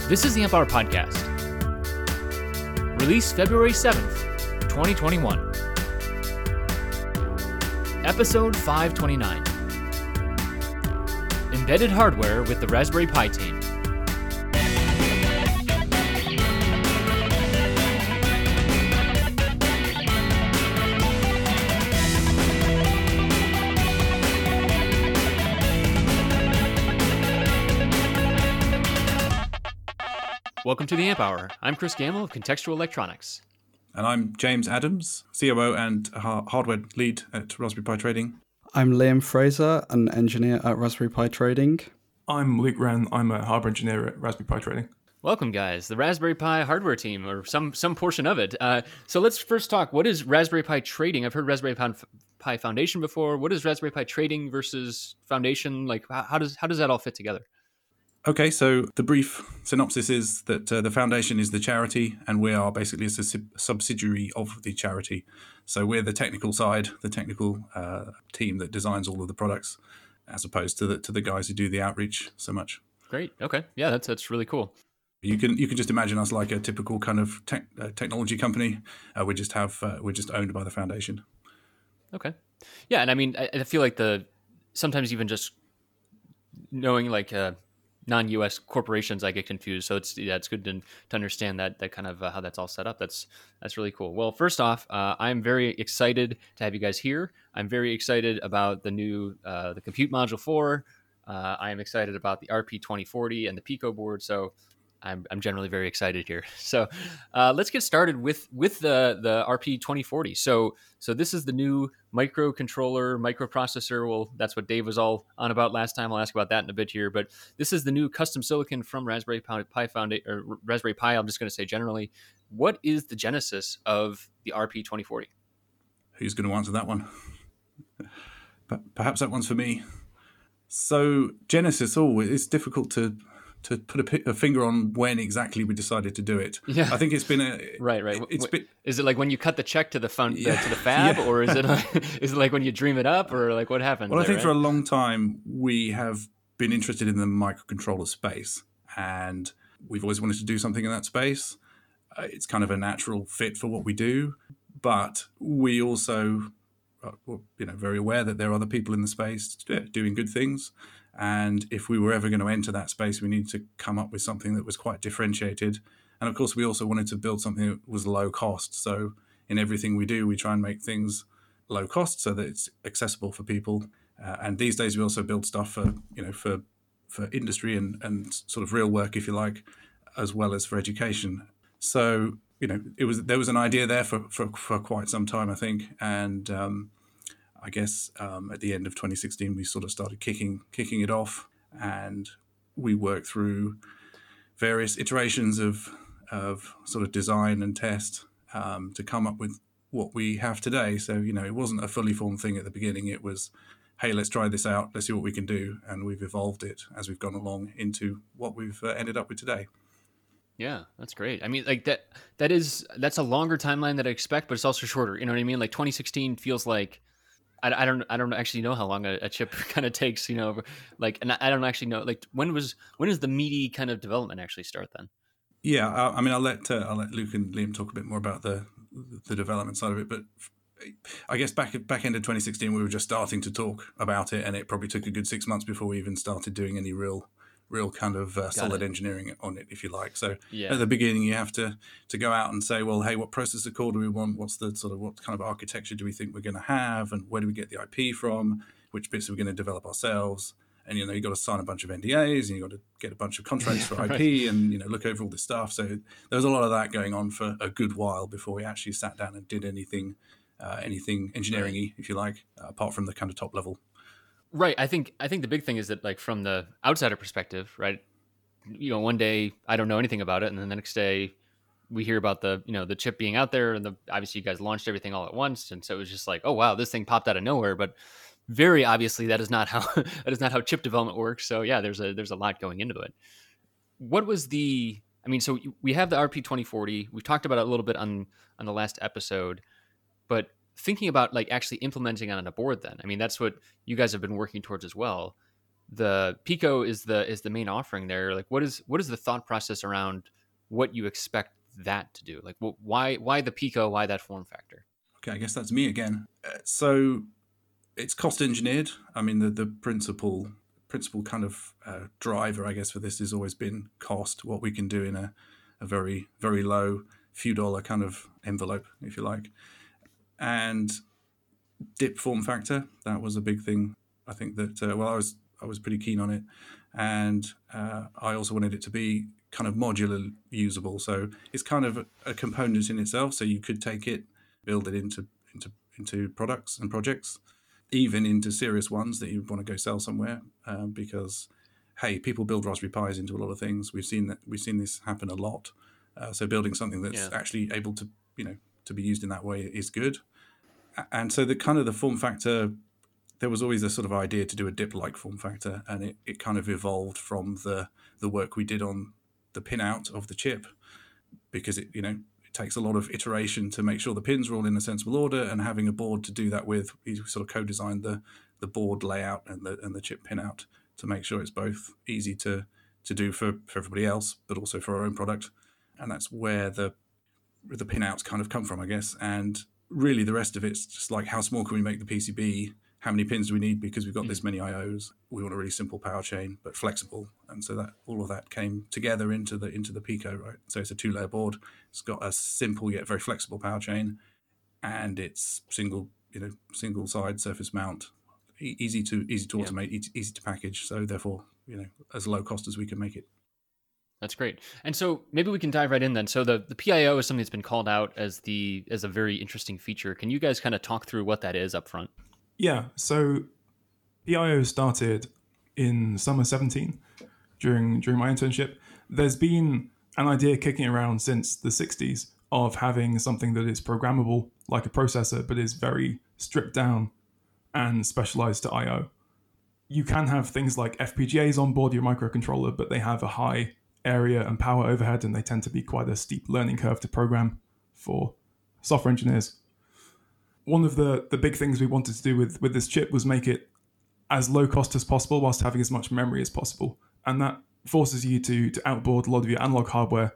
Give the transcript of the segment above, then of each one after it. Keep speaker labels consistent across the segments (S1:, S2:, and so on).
S1: This is the Amp Hour Podcast. Released February 7th, 2021. Episode 529. Embedded hardware with the Raspberry Pi team. Welcome to the Amp Hour. I'm Chris Gamble of Contextual Electronics.
S2: And I'm James Adams, COO and hardware lead at Raspberry Pi Trading.
S3: I'm Liam Fraser, an engineer at Raspberry Pi Trading.
S4: I'm Luke Wren. I'm a hardware engineer at Raspberry Pi Trading.
S1: Welcome, guys. The Raspberry Pi hardware team, or some portion of it. So let's first talk. What is Raspberry Pi Trading? I've heard Raspberry Pi Foundation before. What is Raspberry Pi Trading versus Foundation? Like, how does that all fit together?
S2: Okay, so the brief synopsis is that the foundation is the charity, and we are basically a subsidiary of the charity. So we're the technical side, the technical team that designs all of the products, as opposed to the guys who do the outreach so much.
S1: Great. Okay. Yeah, that's really cool.
S2: You can just imagine us like a typical kind of technology company. We're just owned by the foundation.
S1: Okay. Yeah, and I mean, I feel like sometimes even just knowing like non-U.S. corporations, I get confused. So it's good to understand that kind of how that's all set up. That's really cool. Well, first off, I'm very excited to have you guys here. I'm very excited about the new the Compute Module 4. I am excited about the RP2040 and the Pico board. So I'm generally very excited here. So let's get started with the RP2040. So this is the new microprocessor. Well, that's what Dave was all on about last time. I'll ask about that in a bit here. But this is the new custom silicon from Raspberry Pi Foundation, or Raspberry Pi. I'm just going to say generally, what is the genesis of the RP2040?
S2: Who's going to answer that one? Perhaps that one's for me. So genesis, it's difficult to put a finger on when exactly we decided to do it.
S1: Yeah.
S2: I think it's been
S1: right. Is it like when you cut the check to the to the fab, or is it like when you dream it up, or like what happens?
S2: Well, I think for a long time we have been interested in the microcontroller space, and we've always wanted to do something in that space. It's kind of a natural fit for what we do, but we also are, very aware that there are other people in the space doing good things. And if we were ever going to enter that space, we needed to come up with something that was quite differentiated. And of course, we also wanted to build something that was low cost. So in everything we do, we try and make things low cost so that it's accessible for people. And these days, we also build stuff for industry and sort of real work, if you like, as well as for education. So, there was an idea there for quite some time, I think. And I guess at the end of 2016, we sort of started kicking it off, and we worked through various iterations of sort of design and test to come up with what we have today. So, it wasn't a fully formed thing at the beginning. It was, hey, let's try this out. Let's see what we can do. And we've evolved it as we've gone along into what we've ended up with today.
S1: Yeah, that's great. I mean, like that's a longer timeline than I expect, but it's also shorter. You know what I mean? Like 2016 feels like, I don't actually know how long a chip kind of takes, and I don't actually know, like when does the meaty kind of development actually start then?
S2: Yeah, I mean, I'll let Luke and Liam talk a bit more about the development side of it, but I guess back end of 2016, we were just starting to talk about it, and it probably took a good 6 months before we even started doing any real kind of solid engineering on it, if you like. So At the beginning, you have to go out and say, well, hey, what processor core do we want? What kind of architecture do we think we're going to have? And where do we get the IP from? Which bits are we going to develop ourselves? And, you got to sign a bunch of NDAs, and you got to get a bunch of contracts for IP right. And, look over all this stuff. So there was a lot of that going on for a good while before we actually sat down and did anything engineering-y, if you like, apart from the kind of top level.
S1: Right. I think the big thing is that, like, from the outsider perspective, right, one day I don't know anything about it, and then the next day we hear about the chip being out there, and obviously you guys launched everything all at once, and so it was just like, oh wow, this thing popped out of nowhere. But very obviously that is not how chip development works. So yeah, there's a lot going into it. What was so we have the RP2040. We talked about it a little bit on the last episode, but thinking about like actually implementing on a board then, I mean, that's what you guys have been working towards as well. the Pico is the main offering there. Like, what is the thought process around what you expect that to do? Like, why the Pico? Why that form factor?
S2: Okay, I guess that's me again. So it's cost engineered. I mean, the principal kind of driver, I guess, for this has always been cost. What we can do in a very, very low few dollar kind of envelope, if you like, and dip form factor. That was a big thing. I think that I was pretty keen on it, and I also wanted it to be kind of modular usable. So it's kind of a component in itself. So you could take it, build it into products and projects, even into serious ones that you want to go sell somewhere. Because hey, people build Raspberry Pis into a lot of things. We've seen this happen a lot. So building something that's actually able to to be used in that way is good. And so the form factor, there was always a sort of idea to do a dip-like form factor, and it kind of evolved from the work we did on the pinout of the chip, because it takes a lot of iteration to make sure the pins are all in a sensible order, and having a board to do that with, we sort of co-designed the board layout and the chip pinout to make sure it's both easy to do for everybody else, but also for our own product. And that's where the pinouts kind of come from, I guess. And really the rest of it's just like, how small can we make the PCB? How many pins do we need? Because we've got this many IOs. We want a really simple power chain, but flexible. And so that all of that came together into the Pico, right? So it's a 2-layer board. It's got a simple yet very flexible power chain, and it's single side surface mount, easy to automate, easy to package. So therefore, as low cost as we can make it.
S1: That's great. And so maybe we can dive right in then. So the PIO is something that's been called out as a very interesting feature. Can you guys kind of talk through what that is up front?
S4: Yeah, so PIO started in summer 17 during my internship. There's been an idea kicking around since the 60s of having something that is programmable like a processor, but is very stripped down and specialized to I/O. You can have things like FPGAs on board your microcontroller, but they have a high area and power overhead, and they tend to be quite a steep learning curve to program for software engineers. One of the big things we wanted to do with this chip was make it as low cost as possible whilst having as much memory as possible. And that forces you to outboard a lot of your analog hardware.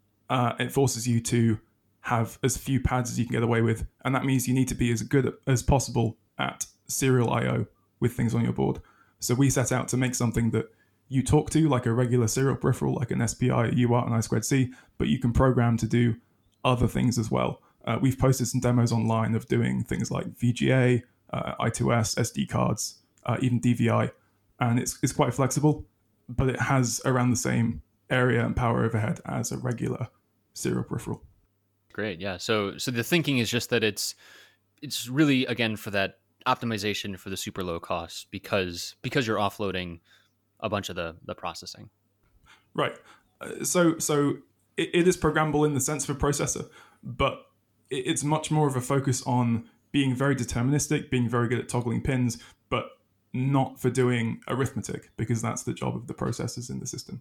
S4: It forces you to have as few pads as you can get away with. And that means you need to be as good as possible at serial I/O with things on your board. So we set out to make something that you talk to like a regular serial peripheral, like an SPI, a UART, an I2C, but you can program to do other things as well. We've posted some demos online of doing things like VGA, I2S, SD cards, even DVI, and it's quite flexible, but it has around the same area and power overhead as a regular serial peripheral.
S1: Great, yeah. So the thinking is just that it's really, again, for that optimization for the super low cost, because you're offloading a bunch of the processing.
S4: Right. So it is programmable in the sense of a processor, but it's much more of a focus on being very deterministic, being very good at toggling pins, but not for doing arithmetic, because that's the job of the processors in the system.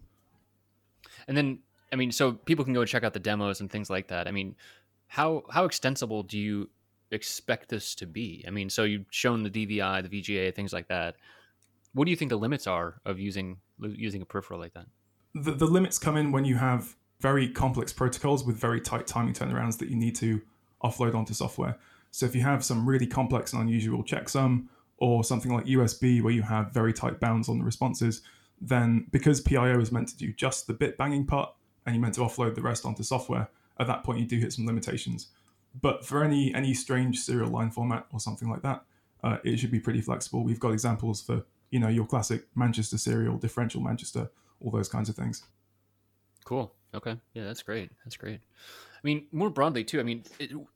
S1: And then, I mean, so people can go check out the demos and things like that. I mean, how extensible do you expect this to be? I mean, so you've shown the DVI, the VGA, things like that. What do you think the limits are of using a peripheral like that?
S4: The limits come in when you have very complex protocols with very tight timing turnarounds that you need to offload onto software. So if you have some really complex and unusual checksum, or something like USB where you have very tight bounds on the responses, then because PIO is meant to do just the bit banging part and you're meant to offload the rest onto software, at that point you do hit some limitations. But for any strange serial line format or something like that, it should be pretty flexible. We've got examples for your classic Manchester serial, differential Manchester, all those kinds of things.
S1: Cool. Okay. Yeah, that's great. I mean, more broadly too, I mean,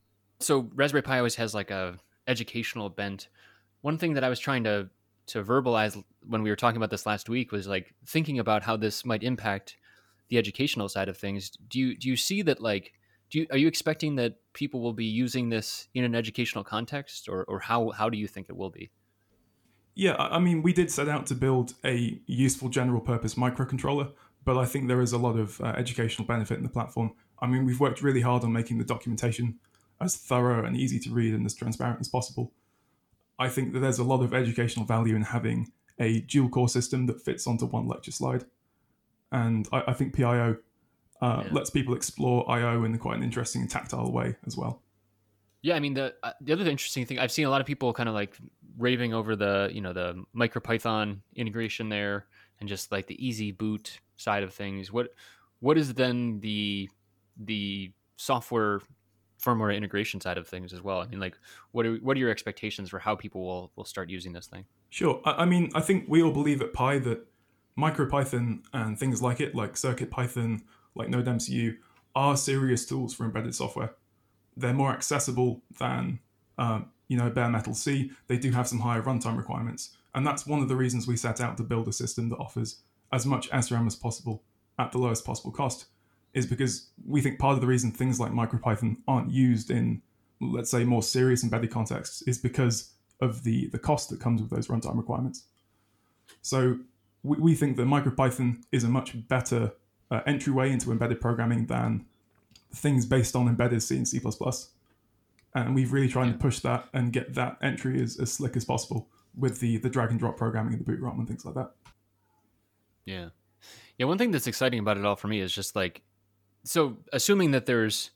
S1: so Raspberry Pi always has like a educational bent. One thing that I was trying to verbalize when we were talking about this last week was like thinking about how this might impact the educational side of things. Do you see that, like, are you expecting that people will be using this in an educational context, or how do you think it will be?
S4: Yeah, I mean, we did set out to build a useful general purpose microcontroller, but I think there is a lot of educational benefit in the platform. I mean, we've worked really hard on making the documentation as thorough and easy to read and as transparent as possible. I think that there's a lot of educational value in having a dual core system that fits onto one lecture slide. And I think PIO lets people explore I/O in quite an interesting and tactile way as well.
S1: Yeah, I mean the other interesting thing, I've seen a lot of people kind of like raving over the the MicroPython integration there, and just like the easy boot side of things. What is then the software firmware integration side of things as well? I mean, like what are your expectations for how people will start using this thing?
S4: Sure. I mean, I think we all believe at Pi that MicroPython and things like it, like CircuitPython, like NodeMCU, are serious tools for embedded software. They're more accessible than bare metal C. They do have some higher runtime requirements, and that's one of the reasons we set out to build a system that offers as much SRAM as possible at the lowest possible cost, is because we think part of the reason things like MicroPython aren't used in, let's say, more serious embedded contexts is because of the cost that comes with those runtime requirements. So we think that MicroPython is a much better entryway into embedded programming than things based on embedded C and C++. And we've really tried to push that and get that entry as slick as possible with the drag and drop programming in the boot ROM and things like that.
S1: Yeah. Yeah, one thing that's exciting about it all for me is just like, so assuming that there's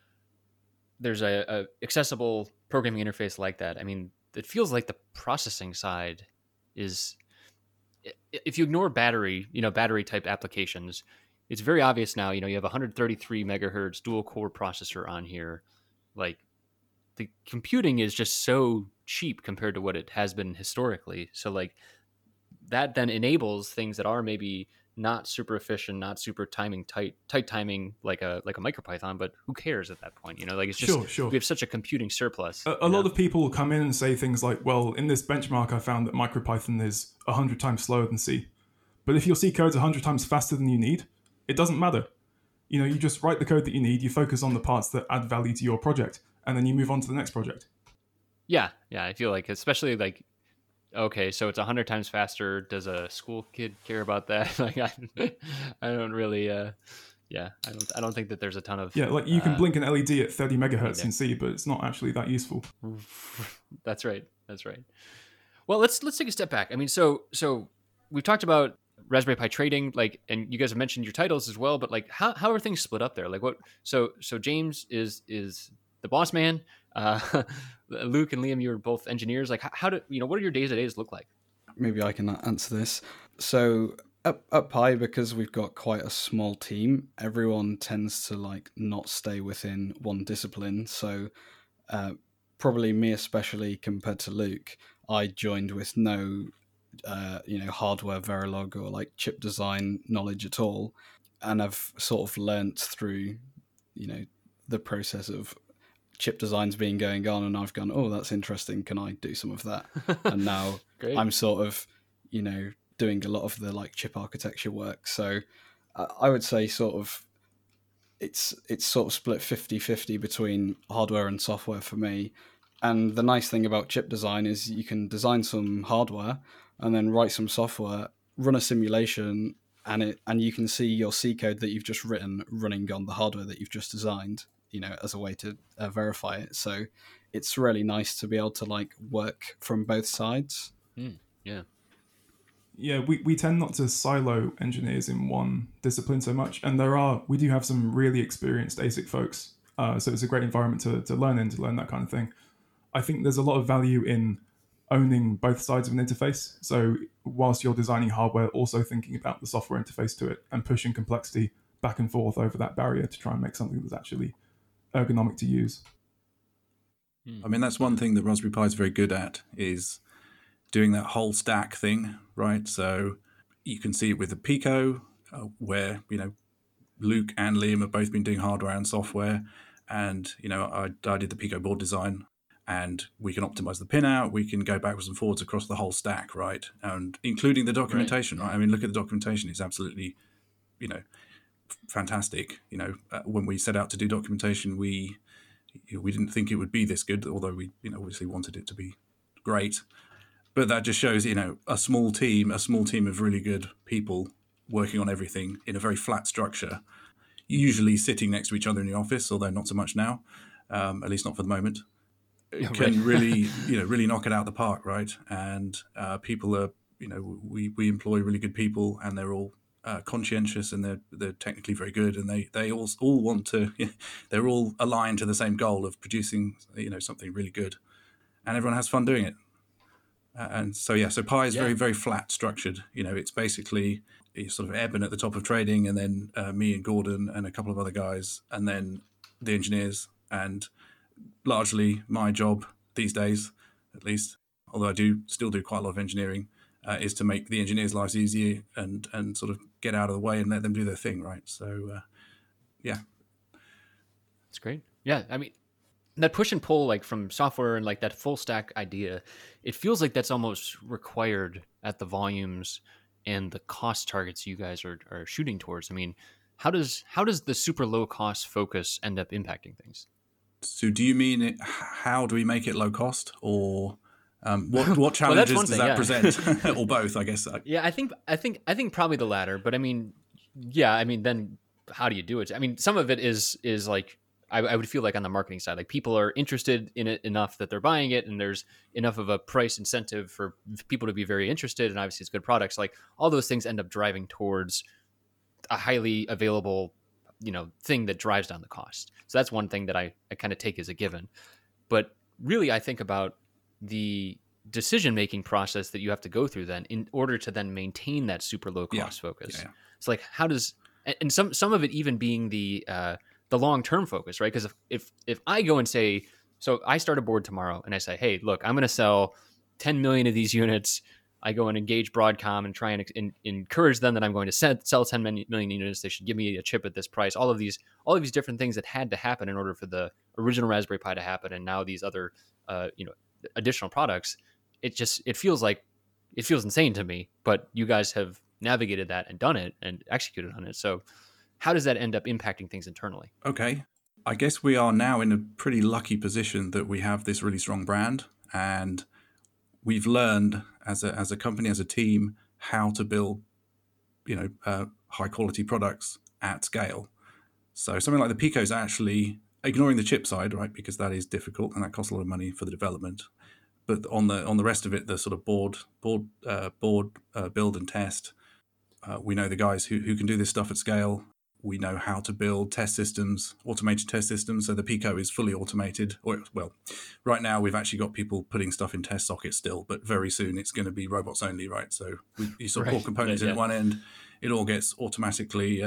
S1: a accessible programming interface like that, I mean, it feels like the processing side is, if you ignore battery type applications, it's very obvious now, you have 133 megahertz dual core processor on here. Like, the computing is just so cheap compared to what it has been historically. So like that then enables things that are maybe not super efficient, not super tight timing, like a MicroPython, but who cares at that point? Like it's just,
S4: sure.
S1: We have such a computing surplus.
S4: A lot of people come in and say things like, well, in this benchmark, I found that MicroPython is 100 times slower than C. But if your C code's 100 times faster than you need, it doesn't matter. You just write the code that you need, you focus on the parts that add value to your project, and then you move on to the next project.
S1: Yeah, I feel like, especially like, okay, so it's 100 times faster. Does a school kid care about that? Like, I don't really, I don't think that there's a ton of...
S4: Yeah, like you can blink an LED at 30 megahertz in C, but it's not actually that useful.
S1: That's right. Well, let's take a step back. I mean, so we've talked about Raspberry Pi trading, like, and you guys have mentioned your titles as well, but like, how are things split up there? Like, what? So James is the boss man. Luke and Liam, you were both engineers. Like, how do what do your days look like?
S3: Maybe I can answer this. So at Pi, because we've got quite a small team, everyone tends to like not stay within one discipline. So probably me especially compared to Luke, I joined with no hardware Verilog or like chip design knowledge at all, and I've sort of learnt through the process of chip designs being going on, and I've gone, oh, that's interesting, can I do some of that? And now I'm sort of doing a lot of the like chip architecture work. So I would say sort of it's sort of split 50-50 between hardware and software for me. And the nice thing about chip design is you can design some hardware and then write some software, run a simulation, and you can see your C code that you've just written running on the hardware that you've just designed, as a way to verify it. So it's really nice to be able to like work from both sides.
S4: Yeah, we tend not to silo engineers in one discipline so much, and we do have some really experienced ASIC folks, so it's a great environment to learn in, to learn that kind of thing. I think there's a lot of value in owning both sides of an interface. So whilst you're designing hardware, also thinking about the software interface to it and pushing complexity back and forth over that barrier to try and make something that's actually ergonomic to use.
S2: I mean, that's one thing that Raspberry Pi is very good at, is doing that whole stack thing, right? So you can see it with the Pico, where, Luke and Liam have both been doing hardware and software. And, I did the Pico board design, and we can optimize the pinout. We can go backwards and forwards across the whole stack, right? And including the documentation, right? I mean, look at the documentation. It's absolutely, fantastic. When we set out to do documentation, we didn't think it would be this good, although we, obviously wanted it to be great. But that just shows, a small team of really good people working on everything in a very flat structure, usually sitting next to each other in the office, although not so much now, at least not for the moment. Can really, really knock it out of the park, right? And people are we employ really good people, and they're all conscientious, and they're technically very good, and they all want to. They're all aligned to the same goal of producing something really good, and everyone has fun doing it. And so Pi is very, very flat structured. It's basically sort of Eben at the top of trading, and then me and Gordon and a couple of other guys, and then the engineers. And largely my job these days, at least, although I still do quite a lot of engineering, is to make the engineers' lives easier and sort of get out of the way and let them do their thing, right? So, yeah.
S1: That's great. Yeah, I mean, that push and pull, like from software and like that full stack idea, it feels like that's almost required at the volumes and the cost targets you guys are shooting towards. I mean, how does the super low cost focus end up impacting things?
S2: So do you mean how do we make it low cost, or what challenges does that present, or both? I guess.
S1: Yeah, I think probably the latter. But I mean, then how do you do it? I mean, some of it is like I would feel like on the marketing side, like people are interested in it enough that they're buying it, and there's enough of a price incentive for people to be very interested, and obviously it's good products. Like all those things end up driving towards a highly available, thing that drives down the cost. So that's one thing that I kind of take as a given. But really, I think about the decision-making process that you have to go through then in order to then maintain that super low cost focus. Yeah. It's like, how does, and some of it even being the long-term focus, right? Because if I go and say, so I start a board tomorrow and I say, hey, look, I'm going to sell 10 million of these units. I go and engage Broadcom and try and encourage them that I'm going to sell 10 million units. They should give me a chip at this price. All of these different things that had to happen in order for the original Raspberry Pi to happen, and now these other additional products. It feels insane to me. But you guys have navigated that and done it and executed on it. So how does that end up impacting things internally?
S2: Okay, I guess we are now in a pretty lucky position that we have this really strong brand, and we've learned as a company, as a team, how to build, high quality products at scale. So something like the Pico is actually, ignoring the chip side, right, because that is difficult and that costs a lot of money for the development. But on the rest of it, the sort of board build and test, we know the guys who can do this stuff at scale. We know how to build test systems, automated test systems. So the Pico is fully automated. Right now we've actually got people putting stuff in test sockets still, but very soon it's going to be robots only, right? So you sort of pour components in at one end, it all gets automatically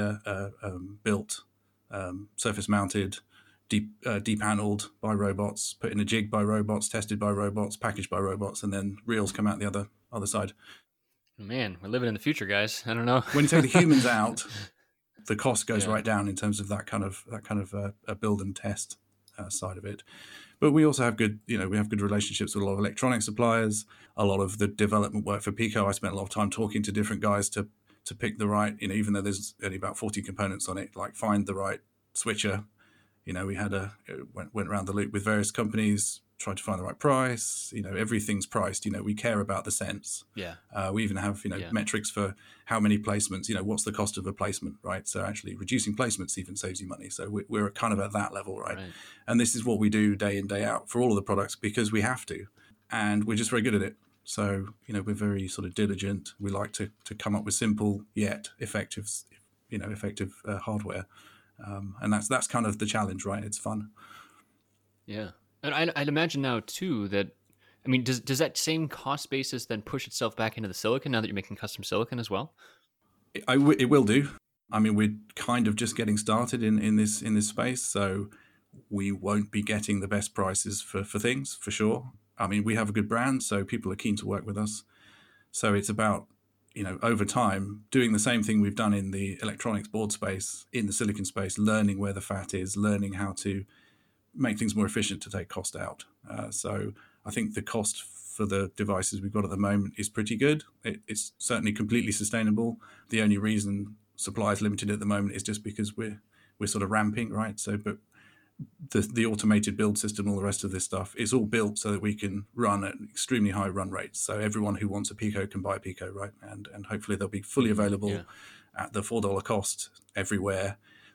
S2: built, surface mounted, depaneled by robots, put in a jig by robots, tested by robots, packaged by robots, and then reels come out the other side.
S1: Man, we're living in the future, guys. I don't know.
S2: When you take the humans out, the cost goes right down in terms of that kind of build and test side of it. But we also have good relationships with a lot of electronic suppliers. A lot of the development work for Pico, I spent a lot of time talking to different guys to pick the right, even though there's only about 40 components on it, like find the right switcher. We went around the loop with various companies, tried to find the right price. Everything's priced. We care about the cents.
S1: Yeah.
S2: We even have metrics for how many placements. What's the cost of a placement, right? So actually, reducing placements even saves you money. So we're kind of at that level, right? And this is what we do day in, day out for all of the products because we have to, and we're just very good at it. So we're very sort of diligent. We like to come up with simple yet effective hardware, and that's kind of the challenge, right? It's fun.
S1: Yeah. And I'd imagine now, too, that, I mean, does that same cost basis then push itself back into the silicon now that you're making custom silicon as well?
S2: It will do. I mean, we're kind of just getting started in this space, so we won't be getting the best prices for things, for sure. I mean, we have a good brand, so people are keen to work with us. So it's about, over time, doing the same thing we've done in the electronics board space, in the silicon space, learning where the fat is, learning how to make things more efficient to take cost out. So I think the cost for the devices we've got at the moment is pretty good. It's certainly completely sustainable. The only reason supply is limited at the moment is just because we're sort of ramping, right? So, but the automated build system, all the rest of this stuff is all built so that we can run at extremely high run rates. So everyone who wants a Pico can buy a Pico, right? And hopefully they'll be fully available at the $4 cost everywhere,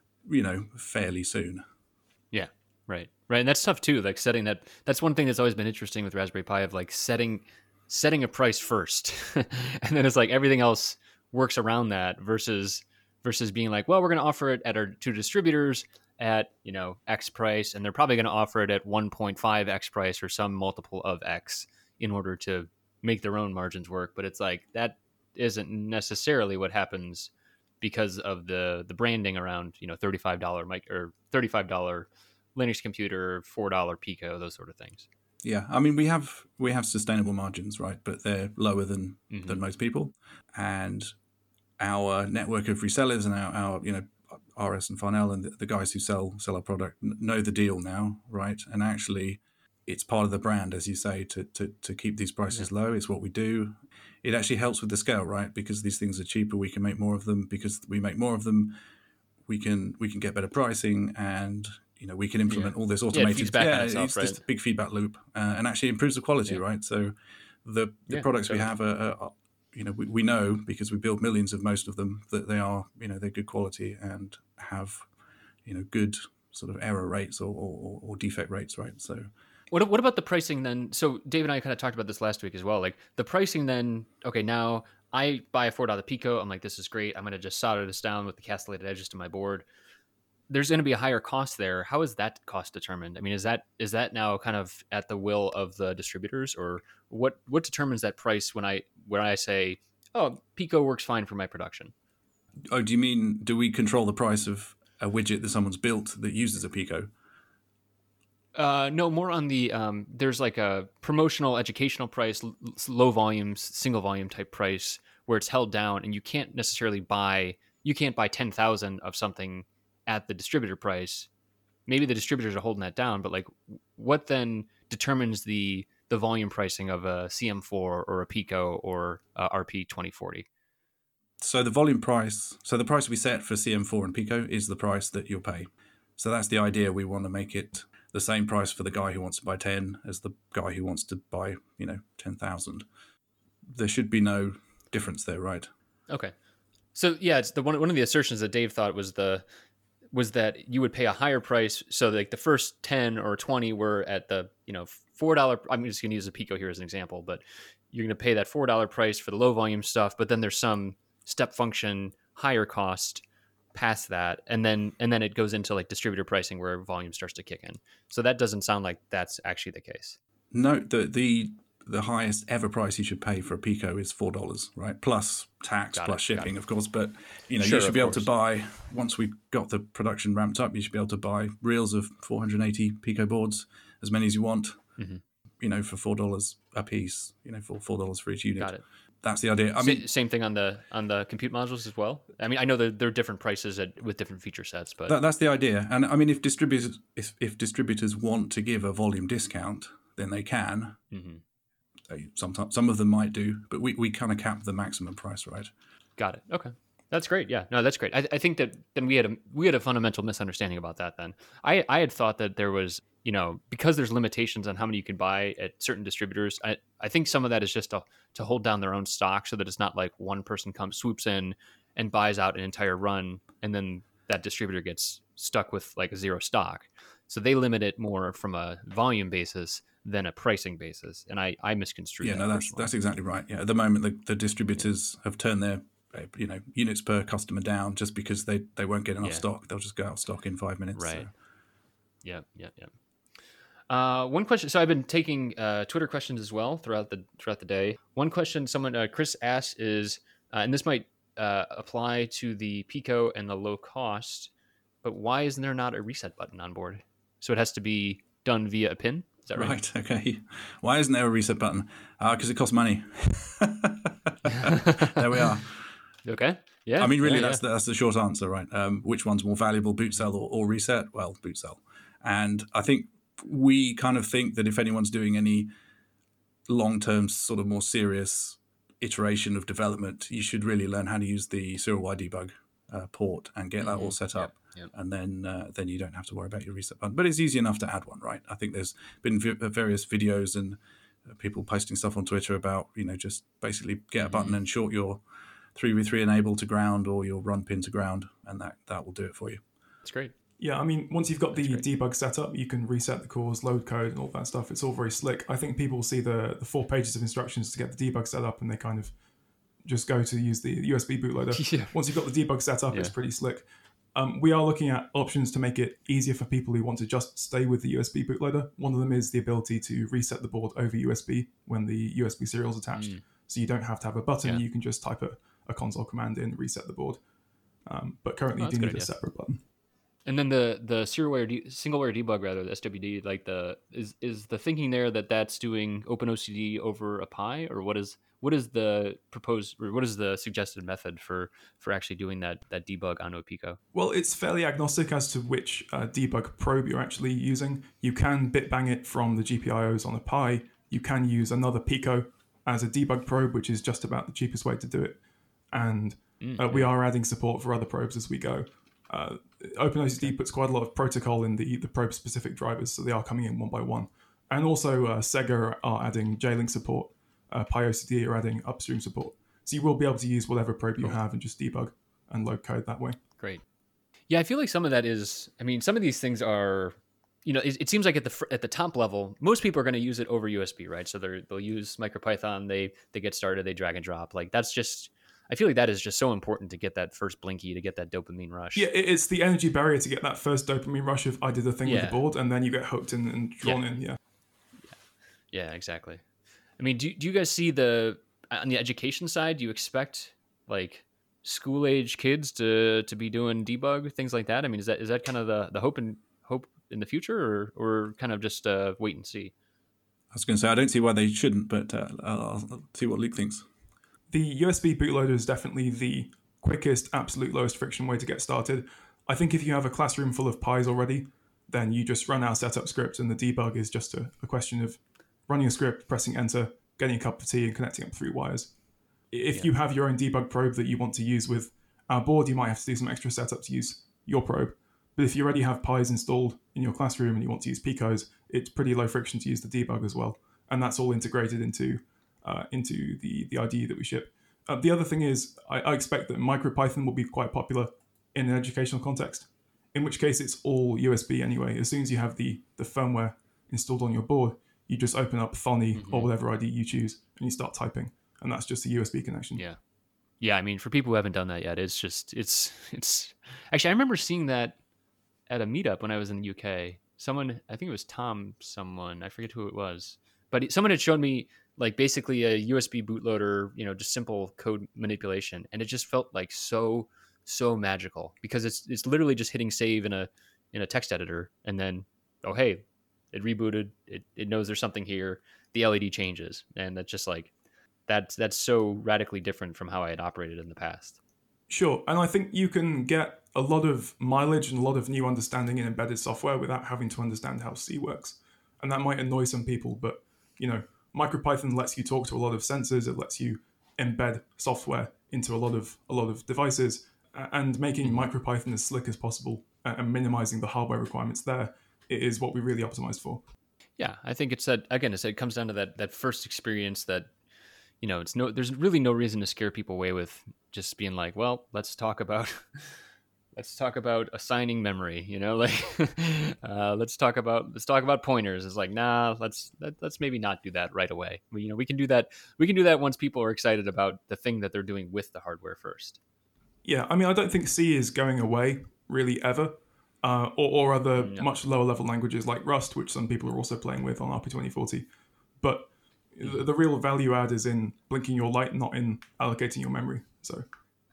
S2: fairly soon.
S1: Yeah. Right. And that's tough too. Like setting that's one thing that's always been interesting with Raspberry Pi, of like setting setting a price first, and then it's like everything else works around that versus being like, well, we're going to offer it at our two distributors at, you know, X price, and they're probably going to offer it at 1.5 X price or some multiple of X in order to make their own margins work. But it's like that isn't necessarily what happens because of the branding around, you know, $35 mic or $35 Linux computer, $4 Pico, those sort of things.
S2: Yeah, I mean, we have sustainable margins, right? But they're lower than most people, and our network of resellers and our you know, RS and Farnell and the guys who sell our product know the deal now, right? And actually, it's part of the brand, as you say, to keep these prices low. It's what we do. It actually helps with the scale, right? Because these things are cheaper, we can make more of them. Because we make more of them, we can get better pricing, and you know, we can implement all this automated. It's just a big feedback loop, and actually improves the quality, right? So the products we have are you know, we know because we build millions of most of them that they are, you know, they're good quality and have, you know, good sort of error rates or defect rates, right? So
S1: what about the pricing then? So Dave and I kind of talked about this last week as well. Like the pricing then, okay, now I buy a $4 Pico. I'm like, this is great. I'm going to just solder this down with the castellated edges to my board. There's going to be a higher cost there. How is that cost determined? I mean, is that now kind of at the will of the distributors, or what determines that price when I say, oh, Pico works fine for my production?
S2: Oh, do you mean, do we control the price of a widget that someone's built that uses a Pico?
S1: No, more on the there's like a promotional educational price, low volumes, single volume type price where it's held down, and you can't buy 10,000 of something at the distributor price. Maybe the distributors are holding that down, but like, what then determines the volume pricing of a CM4 or a Pico or a RP 2040?
S2: So the volume price, so the price we set for CM4 and Pico is the price that you'll pay. So that's the idea. We want to make it the same price for the guy who wants to buy 10 as the guy who wants to buy, you know, 10,000. There should be no difference there, right?
S1: Okay. So yeah, it's one of the assertions that Dave thought was that you would pay a higher price. So like the first 10 or 20 were at the, you know, $4. I'm just going to use a Pico here as an example, but you're going to pay that $4 price for the low volume stuff. But then there's some step function higher cost past that, and then it goes into like distributor pricing where volume starts to kick in. So that doesn't sound like that's actually the case.
S2: No, the highest ever price you should pay for a Pico is $4, right? Plus tax, plus shipping, of course. But you know, you should be able to buy, once we've got the production ramped up, you should be able to buy reels of 480 Pico boards, as many as you want. You know, for $4 a piece. You know, for $4 for each unit.
S1: Got it.
S2: That's the idea. I mean,
S1: same thing on the compute modules as well. I mean, I know that there are different prices with different feature sets, but
S2: that's the idea. And I mean, if distributors want to give a volume discount, then they can. Sometimes some of them might do, but we kind of cap the maximum price, right?
S1: Got it. Okay, that's great. Yeah, no, that's great. I think that then we had a fundamental misunderstanding about that. Then I had thought that there was, you know, because there's limitations on how many you can buy at certain distributors. I think some of that is just to hold down their own stock so that it's not like one person swoops in and buys out an entire run, and then that distributor gets stuck with like zero stock. So they limit it more from a volume basis than a pricing basis, and I misconstrued.
S2: Yeah, no, that's exactly right. Yeah, at the moment the distributors have turned their units per customer down just because they won't get enough stock. They'll just go out of stock in 5 minutes.
S1: Right. So. Yeah. One question. So I've been taking Twitter questions as well throughout the day. One question someone Chris asked is, and this might apply to the Pico and the low cost, but why isn't there not a reset button on board? So it has to be done via a pin. Is that right?
S2: Right. Okay. Why isn't there a reset button? Because it costs money. There we are.
S1: Okay. Yeah.
S2: I mean, really, that's the short answer, right? Which one's more valuable, boot cell or reset? Well, boot cell. And I think we kind of think that if anyone's doing any long-term, sort of more serious iteration of development, you should really learn how to use the serial Y debug port and get that all set up. Yep. And then you don't have to worry about your reset button. But it's easy enough to add one, right? I think there's been various videos and people posting stuff on Twitter about, you know, just basically get a button and short your 3v3 enable to ground or your run pin to ground, and that will do it for you.
S1: That's great.
S4: Yeah, I mean, once you've got the
S1: great.
S4: debug set up, you can reset the cores, load code, and all that stuff. It's all very slick. I think people see the 4 pages of instructions to get the debug set up, and they kind of just go to use the USB bootloader.
S1: Yeah.
S4: Once you've got the debug set up, it's
S1: Yeah.
S4: pretty slick. We are looking at options to make it easier for people who want to just stay with the USB bootloader. One of them is the ability to reset the board over USB when the USB serial is attached. So you don't have to have a button.
S1: Yeah.
S4: You can just type a console command in, reset the board. But currently, you
S1: that's
S4: do
S1: a
S4: need
S1: good
S4: a
S1: idea.
S4: separate button.
S1: And then the single wire debug, rather, the SWD, like is the thinking there that that's doing OpenOCD over a Pi, or what is the proposed, or what is the suggested method for actually doing that debug onto a Pico?
S4: Well, it's fairly agnostic as to which debug probe you're actually using. You can bitbang it from the GPIOs on a Pi. You can use another Pico as a debug probe, which is just about the cheapest way to do it. And we are adding support for other probes as we go. OpenOCD puts quite a lot of protocol in the probe-specific drivers, so they are coming in one by one. And also Sega are adding JLink support. PyOCD are adding upstream support. So you will be able to use whatever probe you have and just debug and load code that way.
S1: Great. Yeah, I feel like some of that is, I mean, some of these things are, it seems like at the top level, most people are going to use it over USB, right? So they'll use MicroPython, they get started, they drag and drop. Like that's just, I feel like that is just so important to get that first Blinky, to get that dopamine rush.
S4: Yeah, it's the energy barrier to get that first dopamine rush of I did a thing with the
S1: Yeah.
S4: board, and then you get hooked and drawn in. Yeah.
S1: Yeah, exactly. I mean, do you guys see on the education side, do you expect like school age kids to be doing debug, things like that? I mean, is that kind of the hope in the future, or kind of just wait and see?
S2: I was going to say, I don't see why they shouldn't, but I'll see what Luke thinks.
S4: The USB bootloader is definitely the quickest, absolute lowest friction way to get started. I think if you have a classroom full of Pis already, then you just run our setup script, and the debug is just a question of running a script, pressing enter, getting a cup of tea, and connecting up 3 wires. If you have your own debug probe that you want to use with our board, you might have to do some extra setup to use your probe. But if you already have Pis installed in your classroom and you want to use Picos, it's pretty low friction to use the debug as well. And that's all integrated into the IDE that we ship. The other thing is, I expect that MicroPython will be quite popular in an educational context, in which case it's all USB anyway. As soon as you have the firmware installed on your board, you just open up Thonny or whatever IDE you choose, and you start typing. And that's just a USB connection.
S1: Yeah. Yeah, I mean, for people who haven't done that yet, it's actually, I remember seeing that at a meetup when I was in the UK. Someone, I think it was Tom, I forget who it was, but someone had shown me like basically a USB bootloader, just simple code manipulation. And it just felt like so magical, because it's literally just hitting save in a text editor, and then, oh, hey, it rebooted. It knows there's something here. The LED changes, and that's just like, that's so radically different from how I had operated in the past.
S4: Sure, and I think you can get a lot of mileage and a lot of new understanding in embedded software without having to understand how C works. And that might annoy some people, but MicroPython lets you talk to a lot of sensors. It lets you embed software into a lot of devices, and making MicroPython as slick as possible and minimizing the hardware requirements there is what we really optimized for.
S1: Yeah, I think it's that, again, it comes down to that first experience that, there's really no reason to scare people away with just being like, well, let's talk about assigning memory, let's talk about pointers. It's like, nah, let's maybe not do that right away. We can do that once people are excited about the thing that they're doing with the hardware first.
S4: Yeah, I mean, I don't think C is going away really ever, or other much lower level languages like Rust, which some people are also playing with on RP2040. But the real value add is in blinking your light, not in allocating your memory. So,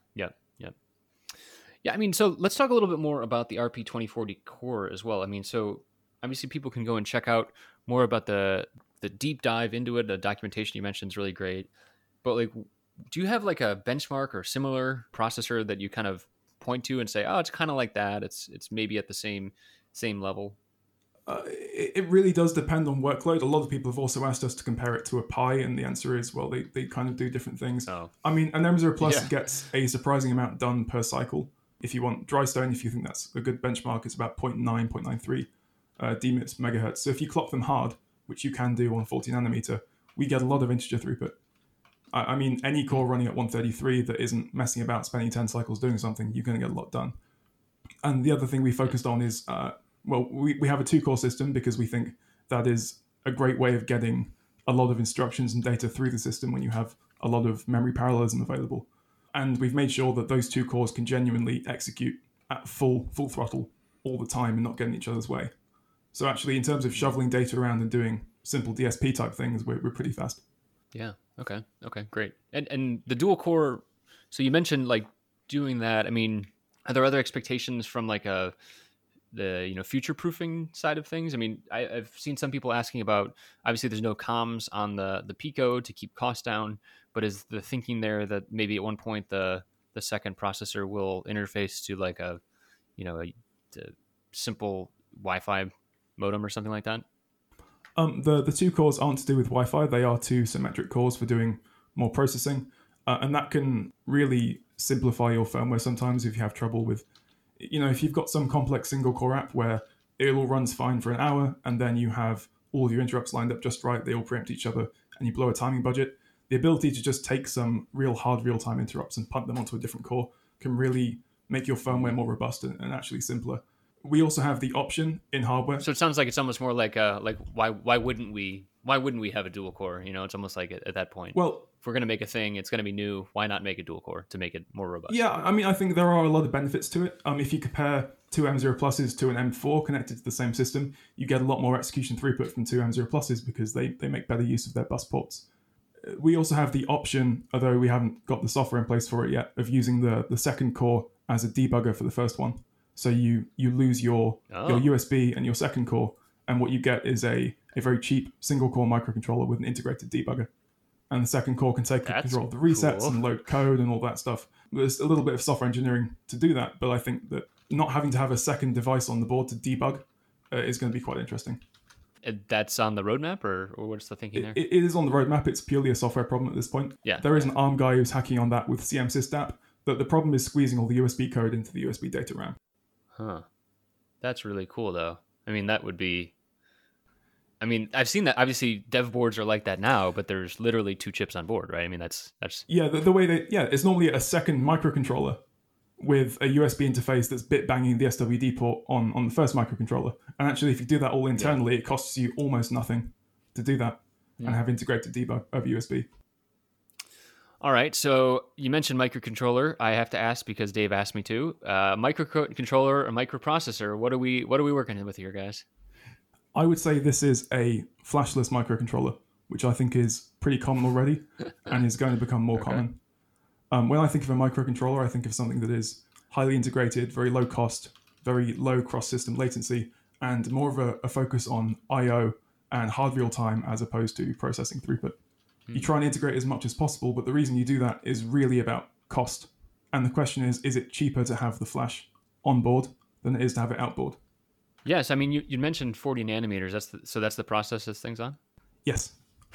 S1: yeah. I mean, so let's talk a little bit more about the RP2040 core as well. I mean, so obviously people can go and check out more about the deep dive into it. The documentation you mentioned is really great. But like, do you have like a benchmark or similar processor that you kind of point to and say, oh, it's kind of like that. It's maybe at the same level?
S4: It really does depend on workload. A lot of people have also asked us to compare it to a Pi, and the answer is, well, they kind of do different things.
S1: Oh.
S4: I mean, an M0 Plus gets a surprising amount done per cycle. If you want Drystone, if you think that's a good benchmark, it's about 0.9, 0.93 DMIPS megahertz. So if you clock them hard, which you can do on 40 nanometer, we get a lot of integer throughput. I mean, any core running at 133 that isn't messing about spending 10 cycles doing something, you're going to get a lot done. And the other thing we focused on is, we have a 2-core system because we think that is a great way of getting a lot of instructions and data through the system when you have a lot of memory parallelism available. And we've made sure that those 2 cores can genuinely execute at full throttle all the time and not get in each other's way. So actually, in terms of shoveling data around and doing simple DSP type things, we're pretty fast.
S1: Yeah. Okay, great. And the dual core, so you mentioned like doing that. I mean, are there other expectations from like the future proofing side of things? I mean, I've seen some people asking about, obviously there's no comms on the Pico to keep costs down, but is the thinking there that maybe at one point the second processor will interface to like a simple Wi-Fi modem or something like that?
S4: The 2 cores aren't to do with Wi-Fi. They are 2 symmetric cores for doing more processing. And that can really simplify your firmware sometimes if you have trouble with, if you've got some complex single core app where it all runs fine for an hour and then you have all of your interrupts lined up just right, they all preempt each other and you blow a timing budget, the ability to just take some real hard real-time interrupts and punt them onto a different core can really make your firmware more robust and actually simpler. We also have the option in hardware.
S1: So it sounds like it's almost more like why wouldn't we have a dual core? It's almost like at that point.
S4: Well,
S1: if we're going to make a thing, it's going to be new. Why not make a dual core to make it more robust?
S4: Yeah, I mean, I think there are a lot of benefits to it. If you compare 2 M0 pluses to an M4 connected to the same system, you get a lot more execution throughput from 2 M0 pluses because they make better use of their bus ports. We also have the option, although we haven't got the software in place for it yet, of using the second core as a debugger for the first one. So you lose your USB and your second core, and what you get is a very cheap single core microcontroller with an integrated debugger. And the second core can take control of the resets and load code and all that stuff. There's a little bit of software engineering to do that, but I think that not having to have a second device on the board to debug is going to be quite interesting.
S1: That's on the roadmap, or what's the thinking there?
S4: It is on the roadmap. It's purely a software problem at this point.
S1: Yeah.
S4: There is an ARM guy who's hacking on that with CMSysDAP, but the problem is squeezing all the USB code into the USB data RAM.
S1: Huh. That's really cool, though. I mean, that would be... I mean, I've seen that. Obviously, dev boards are like that now, but there's literally 2 chips on board, right? I mean, that's...
S4: Yeah, the way it's normally a second microcontroller with a USB interface that's bit banging the SWD port on the first microcontroller. And actually, if you do that all internally, it costs you almost nothing to do that and have integrated debug over USB.
S1: All right, so you mentioned microcontroller. I have to ask because Dave asked me to. Microcontroller or microprocessor? What are we working with here, guys?
S4: I would say this is a flashless microcontroller, which I think is pretty common already and is going to become more common. When I think of a microcontroller, I think of something that is highly integrated, very low cost, very low cross-system latency, and more of a focus on I/O and hard real-time as opposed to processing throughput. You try and integrate as much as possible, but the reason you do that is really about cost. And the question is it cheaper to have the flash on board than it is to have it outboard?
S1: Yes, I mean, you mentioned 40 nanometers. That's the process this thing's on?
S4: Yes.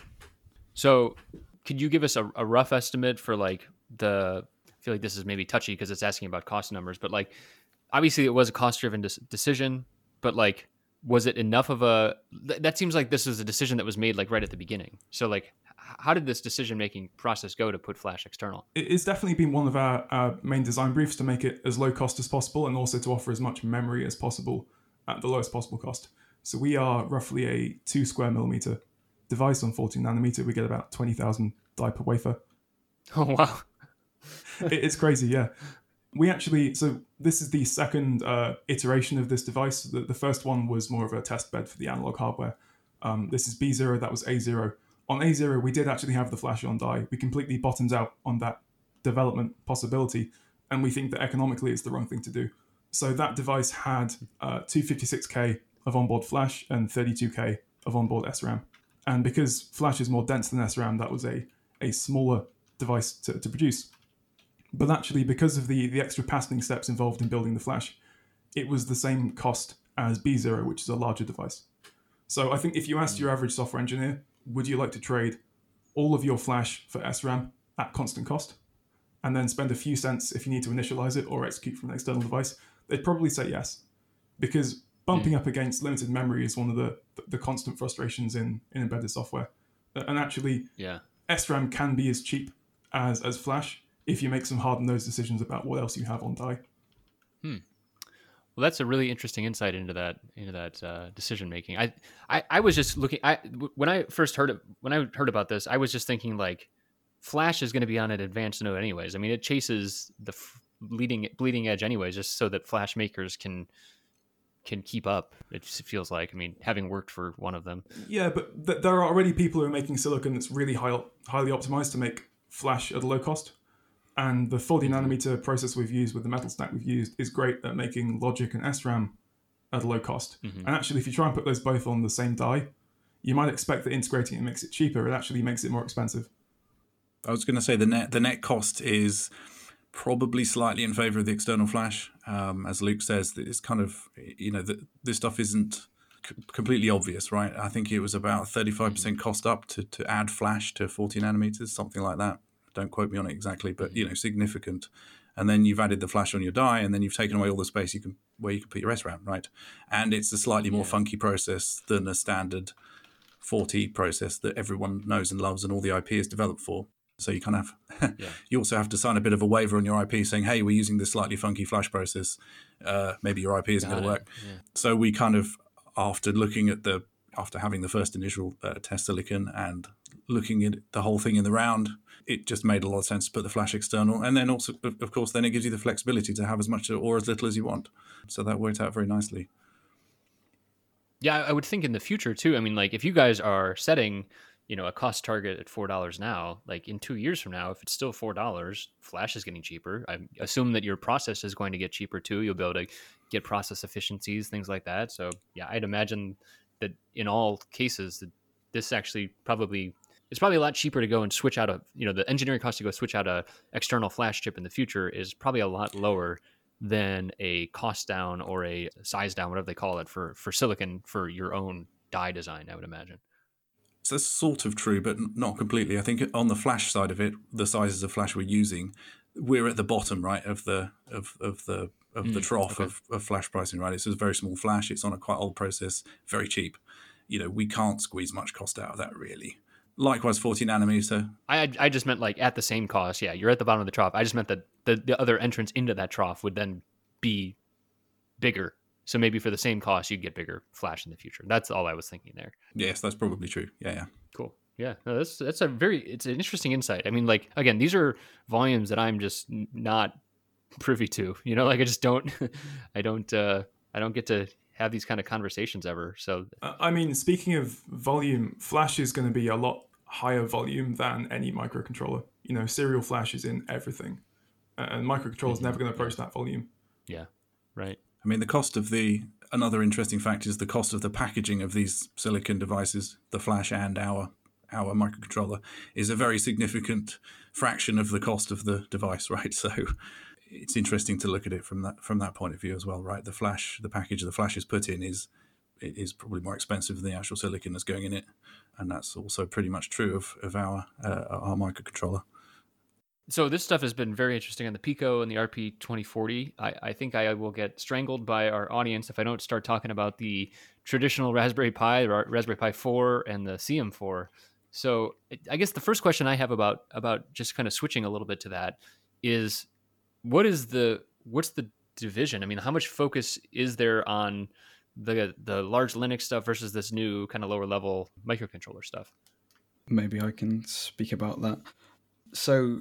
S1: So could you give us a rough estimate for like I feel like this is maybe touchy because it's asking about cost numbers, but like, obviously it was a cost-driven decision, but like, was it enough of that seems like this was a decision that was made like right at the beginning. So like, how did this decision-making process go to put flash external?
S4: It's definitely been one of our main design briefs to make it as low cost as possible and also to offer as much memory as possible at the lowest possible cost. So we are roughly a 2 square millimeter device on 14 nanometer. We get about 20,000 die per wafer.
S1: Oh, wow.
S4: It's crazy, yeah. So this is the second iteration of this device. The first one was more of a test bed for the analog hardware. This is B0, that was A0. On A0, we did actually have the flash on die. We completely bottomed out on that development possibility, and we think that economically it's the wrong thing to do. So that device had 256K of onboard flash and 32K of onboard SRAM. And because flash is more dense than SRAM, that was a smaller device to produce. But actually, because of the extra patterning steps involved in building the flash, it was the same cost as B0, which is a larger device. So I think if you asked your average software engineer, would you like to trade all of your flash for SRAM at constant cost, and then spend a few cents if you need to initialize it or execute from an external device? They'd probably say yes, because bumping up against limited memory is one of the constant frustrations in embedded software. And actually, SRAM can be as cheap as flash if you make some hard-nosed decisions about what else you have on die.
S1: Well, that's a really interesting insight into that decision making. I was just looking. When I heard about this, I was just thinking like, Flash is going to be on an advanced node anyways. I mean, it chases the bleeding edge anyways, just so that Flash makers can keep up. It just feels like. I mean, having worked for one of them.
S4: Yeah, but there are already people who are making silicon that's really highly optimized to make Flash at a low cost. And the 40 nanometer process we've used with the metal stack we've used is great at making logic and SRAM at a low cost. And actually, if you try and put those both on the same die, you might expect that integrating it makes it cheaper. It actually makes it more expensive.
S2: I was going to say the net cost is probably slightly in favor of the external flash. As Luke says, it's kind of, this stuff isn't completely obvious, right? I think it was about 35% cost up to add flash to 40 nanometers, something like that. Don't quote me on it exactly, but significant. And then you've added the flash on your die, and then you've taken away all the space where you can put your SRAM, right? And it's a slightly more funky process than a standard 40 process that everyone knows and loves, and all the IP is developed for. So you kind of you also have to sign a bit of a waiver on your IP saying, hey, we're using this slightly funky flash process. Maybe your IP isn't going to work. Yeah. So we kind of, after having the first initial test silicon and looking at the whole thing in the round, it just made a lot of sense to put the flash external. And then also, of course, then it gives you the flexibility to have as much or as little as you want. So that worked out very nicely.
S1: Yeah, I would think in the future too. I mean, like if you guys are setting, a cost target at $4 now, like in 2 years from now, if it's still $4, flash is getting cheaper. I assume that your process is going to get cheaper too. You'll be able to get process efficiencies, things like that. So yeah, I'd imagine that in all cases, that this actually it's probably a lot cheaper to go and switch out the engineering cost to go switch out a external flash chip in the future is probably a lot lower than a cost down or a size down, whatever they call it, for silicon for your own die design, I would imagine.
S2: So that's sort of true, but not completely. I think on the flash side of it, the sizes of flash we're using, we're at the bottom, right, of the trough of flash pricing, right? It's a very small flash. It's on a quite old process, very cheap. We can't squeeze much cost out of that, really. Likewise, 40 nanometer.
S1: I just meant like at the same cost. Yeah, you're at the bottom of the trough. I just meant that the other entrance into that trough would then be bigger. So maybe for the same cost, you'd get bigger flash in the future. That's all I was thinking there.
S2: Yes, that's probably true. Yeah.
S1: Cool. Yeah, no, that's it's an interesting insight. I mean, like again, these are volumes that I'm just not privy to. Like I just don't, I don't get to have these kind of conversations ever. So
S4: I mean, speaking of volume, flash is going to be a lot higher volume than any microcontroller. Serial flash is in everything, and microcontroller is never going to approach that volume.
S1: Yeah, right.
S2: I mean, the cost of another interesting fact is the cost of the packaging of these silicon devices, the flash and our microcontroller, is a very significant fraction of the cost of the device, right? So it's interesting to look at it from that point of view as well, right? The package the flash is put in is probably more expensive than the actual silicon that's going in it, and that's also pretty much true of our microcontroller.
S1: So this stuff has been very interesting on the Pico and the RP2040. I think I will get strangled by our audience if I don't start talking about the traditional Raspberry Pi, or Raspberry Pi 4, and the CM4. So I guess the first question I have about just kind of switching a little bit to that is, what's the division? I mean, how much focus is there on the large Linux stuff versus this new kind of lower level microcontroller stuff?
S3: Maybe I can speak about that. So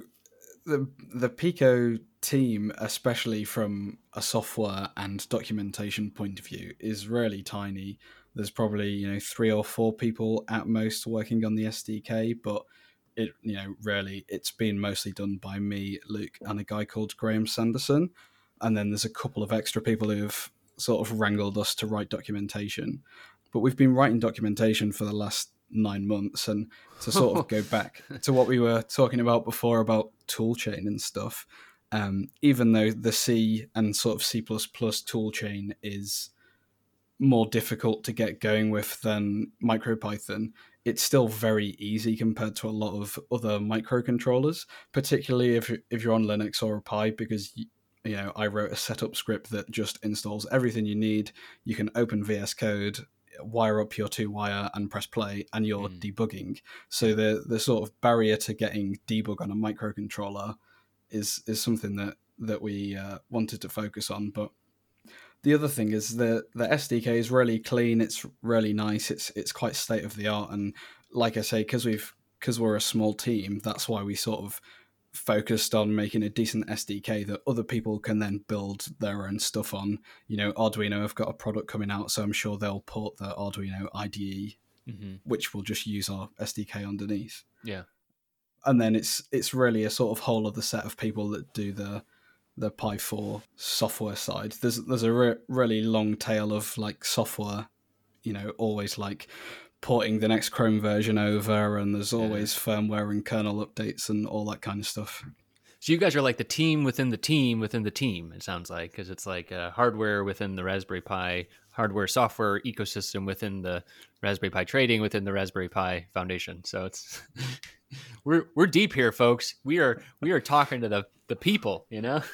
S3: the Pico team, especially from a software and documentation point of view, is really tiny. There's probably 3 or 4 people at most working on the SDK, but it really it's been mostly done by me, Luke, and a guy called Graham Sanderson. And then there's a couple of extra people who've sort of wrangled us to write documentation. But we've been writing documentation for the last 9 months, and to sort of go back to what we were talking about before about toolchain and stuff, even though the C and sort of C++ toolchain is more difficult to get going with than MicroPython, it's still very easy compared to a lot of other microcontrollers, particularly if you're on Linux or a Pi, because I wrote a setup script that just installs everything you need. You can open VS Code, wire up your 2-wire and press play, and you're debugging. So the sort of barrier to getting debug on a microcontroller is something that we wanted to focus on. But the other thing is the SDK is really clean. It's really nice. It's quite state of the art. And like I say, because we're a small team, that's why we sort of focused on making a decent SDK that other people can then build their own stuff on. Arduino have got a product coming out, so I'm sure they'll port the Arduino IDE, which will just use our SDK underneath.
S1: Yeah.
S3: And then it's really a sort of whole other set of people that do the Pi 4 software side. There's a really long tail of like software, always like porting the next Chrome version over, and there's always firmware and kernel updates and all that kind of stuff.
S1: So you guys are like the team within the team within the team, it sounds like, because it's like hardware within the Raspberry Pi, hardware software ecosystem within the Raspberry Pi trading within the Raspberry Pi Foundation. So it's we're deep here, folks. We are talking to the people,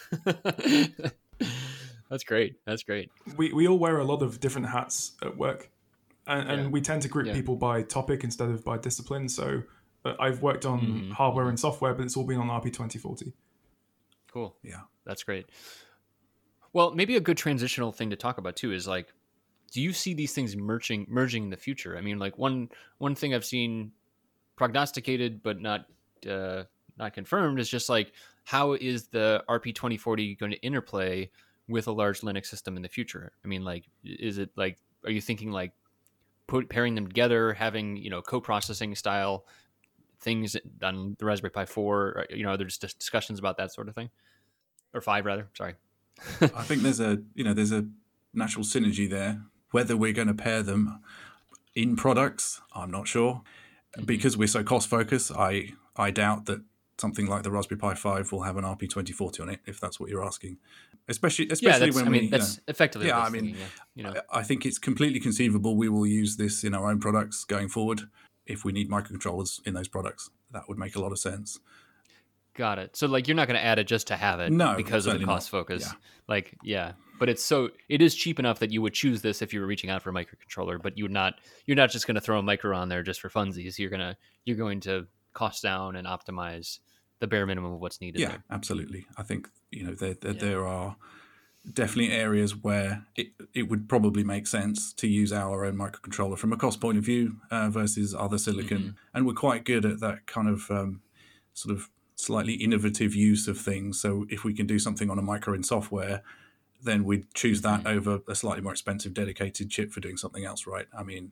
S1: That's great. That's great.
S4: We all wear a lot of different hats at work, and we tend to group people by topic instead of by discipline. So I've worked on hardware and software, but it's all been on RP2040.
S1: Cool.
S2: Yeah.
S1: That's great. Well, maybe a good transitional thing to talk about too is like, do you see these things merging in the future? I mean, like one thing I've seen prognosticated but not confirmed is just like, how is the RP2040 going to interplay with a large Linux system in the future? I mean, like, is it like, are you thinking like pairing them together, having, co-processing style things on the Raspberry Pi 4? Or, are there just discussions about that sort of thing? Or 5 rather, sorry.
S2: I think there's a natural synergy there. Whether we're going to pair them in products, I'm not sure. Because we're so cost focused, I doubt that something like the Raspberry Pi 5 will have an RP2040 on it, if that's what you're asking. Especially when
S1: that's effectively.
S2: Yeah, I think it's completely conceivable we will use this in our own products going forward. If we need microcontrollers in those products, that would make a lot of sense.
S1: Got it. So like, you're not going to add it just to have it, because of the cost focus.
S2: Yeah.
S1: But it is cheap enough that you would choose this if you were reaching out for a microcontroller, but you're not just going to throw a micro on there just for funsies. You're going to cost down and optimize the bare minimum of what's needed.
S2: Yeah,
S1: there.
S2: Absolutely. I think, there are definitely areas where it would probably make sense to use our own microcontroller from a cost point of view versus other silicon. And we're quite good at that kind of sort of slightly innovative use of things. So if we can do something on a micro in software, then we'd choose that over a slightly more expensive dedicated chip for doing something else, right? I mean,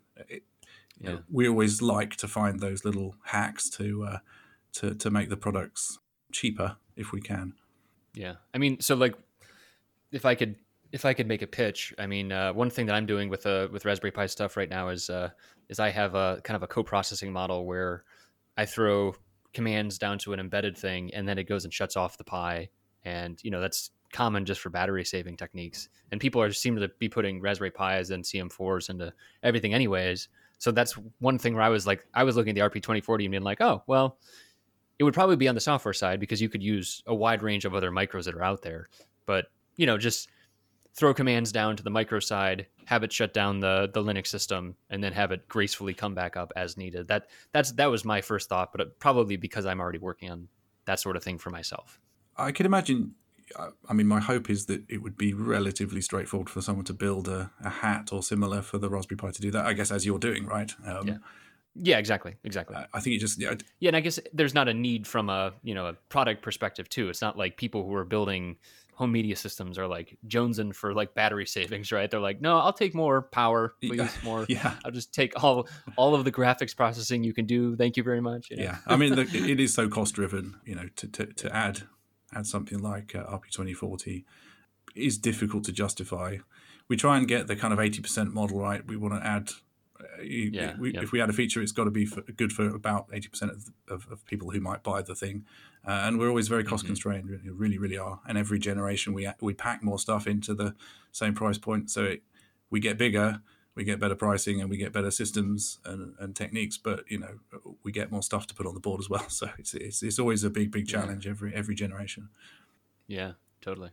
S2: we always like to find those little hacks to make the products cheaper if we can.
S1: Yeah. I mean, so like, if I could make a pitch, I mean, one thing that I'm doing with Raspberry Pi stuff right now is I have a kind of a co-processing model where I throw commands down to an embedded thing, and then it goes and shuts off the Pi. And, that's common just for battery saving techniques. And people seem to be putting Raspberry Pis and CM4s into everything anyways. So that's one thing where I was looking at the RP2040 and being like, oh, well, it would probably be on the software side because you could use a wide range of other micros that are out there. But, just throw commands down to the micro side, have it shut down the Linux system, and then have it gracefully come back up as needed. That was my first thought, but probably because I'm already working on that sort of thing for myself.
S2: I can imagine. I mean, my hope is that it would be relatively straightforward for someone to build a hat or similar for the Raspberry Pi to do that, I guess, as you're doing, right?
S1: Yeah, exactly.
S2: I think it just...
S1: Yeah, and I guess there's not a need from a product perspective, too. It's not like people who are building home media systems are like jonesing for like battery savings, right? They're like, no, I'll take more power, please, more.
S2: Yeah.
S1: I'll just take all of the graphics processing you can do. Thank you very much.
S2: Yeah, I mean, it is so cost driven, to add something like RP2040 is difficult to justify. We try and get the kind of 80% model right. We want to add, if we add a feature, it's got to be good for about 80% of people who might buy the thing. And we're always very cost constrained, really, really are. And every generation we pack more stuff into the same price point. So we get bigger, we get better pricing, and we get better systems and techniques. But we get more stuff to put on the board as well. So it's always a big challenge every generation.
S1: Yeah, totally.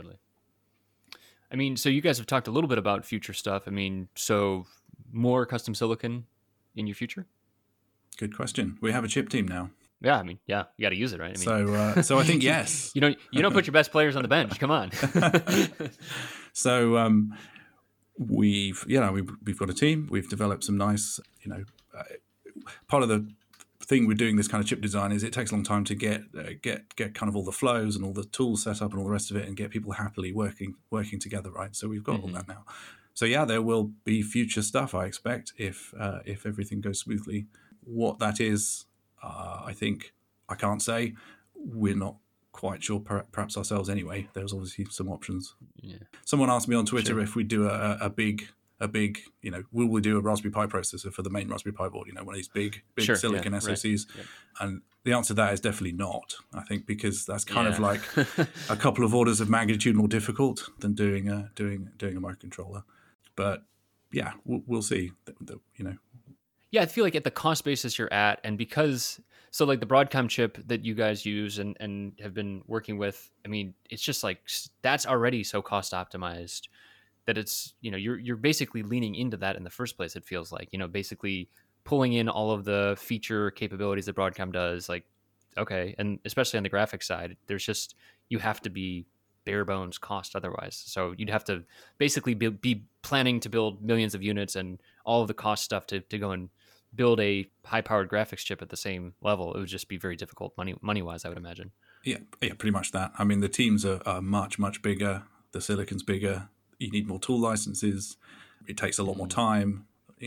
S1: I mean, so you guys have talked a little bit about future stuff. I mean, so more custom silicon in your future?
S2: Good question. We have a chip team now.
S1: Yeah, I mean, you got to use it, right? I mean,
S2: so I think yes.
S1: You don't put your best players on the bench. Come on.
S2: We've got a team. We've developed some nice, part of the thing with doing this kind of chip design is it takes a long time to get kind of all the flows and all the tools set up and all the rest of it, and get people happily working together, right? So we've got all that now. So yeah, there will be future stuff, I expect, if everything goes smoothly. What that is, I think I can't say. We're not quite sure, perhaps ourselves anyway. There's obviously some options. Yeah. Someone asked me on Twitter if we do a big, will we do a Raspberry Pi processor for the main Raspberry Pi board? One of these big silicon SoCs. Right. And the answer to that is definitely not. I think because that's kind of like a couple of orders of magnitude more difficult than doing a microcontroller. But yeah, we'll see.
S1: Yeah, I feel like at the cost basis you're at, and because so like the Broadcom chip that you guys use and have been working with, I mean, it's just like that's already so cost optimized that it's, you're basically leaning into that in the first place. It feels like, basically pulling in all of the feature capabilities that Broadcom does, like, okay. And especially on the graphics side, there's just, you have to be bare bones cost otherwise. So you'd have to basically be planning to build millions of units and all of the cost stuff to go and build a high-powered graphics chip at the same level. It would just be very difficult money-wise, I would imagine.
S2: Yeah, pretty much that. I mean, the teams are much, much bigger. The silicon's bigger. You need more tool licenses. It takes a lot more time.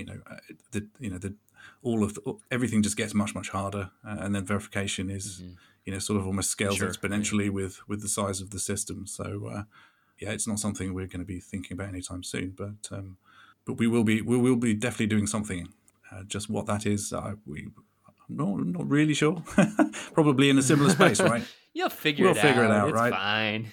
S2: Everything just gets much, much harder. And then verification is, sort of almost scales exponentially with the size of the system. So, it's not something we're going to be thinking about anytime soon. But we will be definitely doing something. Just what that is, I'm not really sure. Probably in a similar space, right?
S1: We'll figure it out, it's
S2: right?
S1: Fine.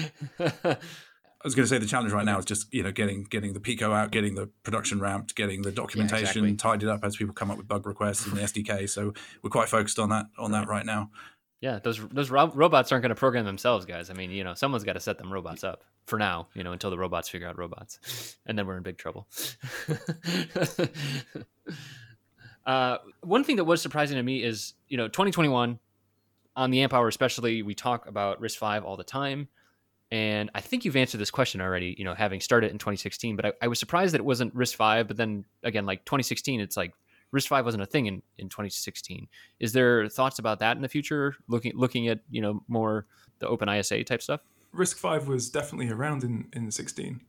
S2: I was going to say the challenge right now is just getting the Pico out, getting the production ramped, getting the documentation tidied up as people come up with bug requests in the SDK. So we're quite focused on that right now.
S1: Yeah, those robots aren't going to program themselves, guys. I mean, someone's got to set them robots up for now, until the robots figure out robots, and then we're in big trouble. One thing that was surprising to me is, 2021 on the Amp Hour especially, we talk about RISC-V all the time. And I think you've answered this question already, having started in 2016, but I was surprised that it wasn't RISC-V, but then again, like 2016, it's like RISC-V wasn't a thing in 2016. Is there thoughts about that in the future, looking at, more the open ISA type stuff?
S4: RISC-V was definitely around in 16.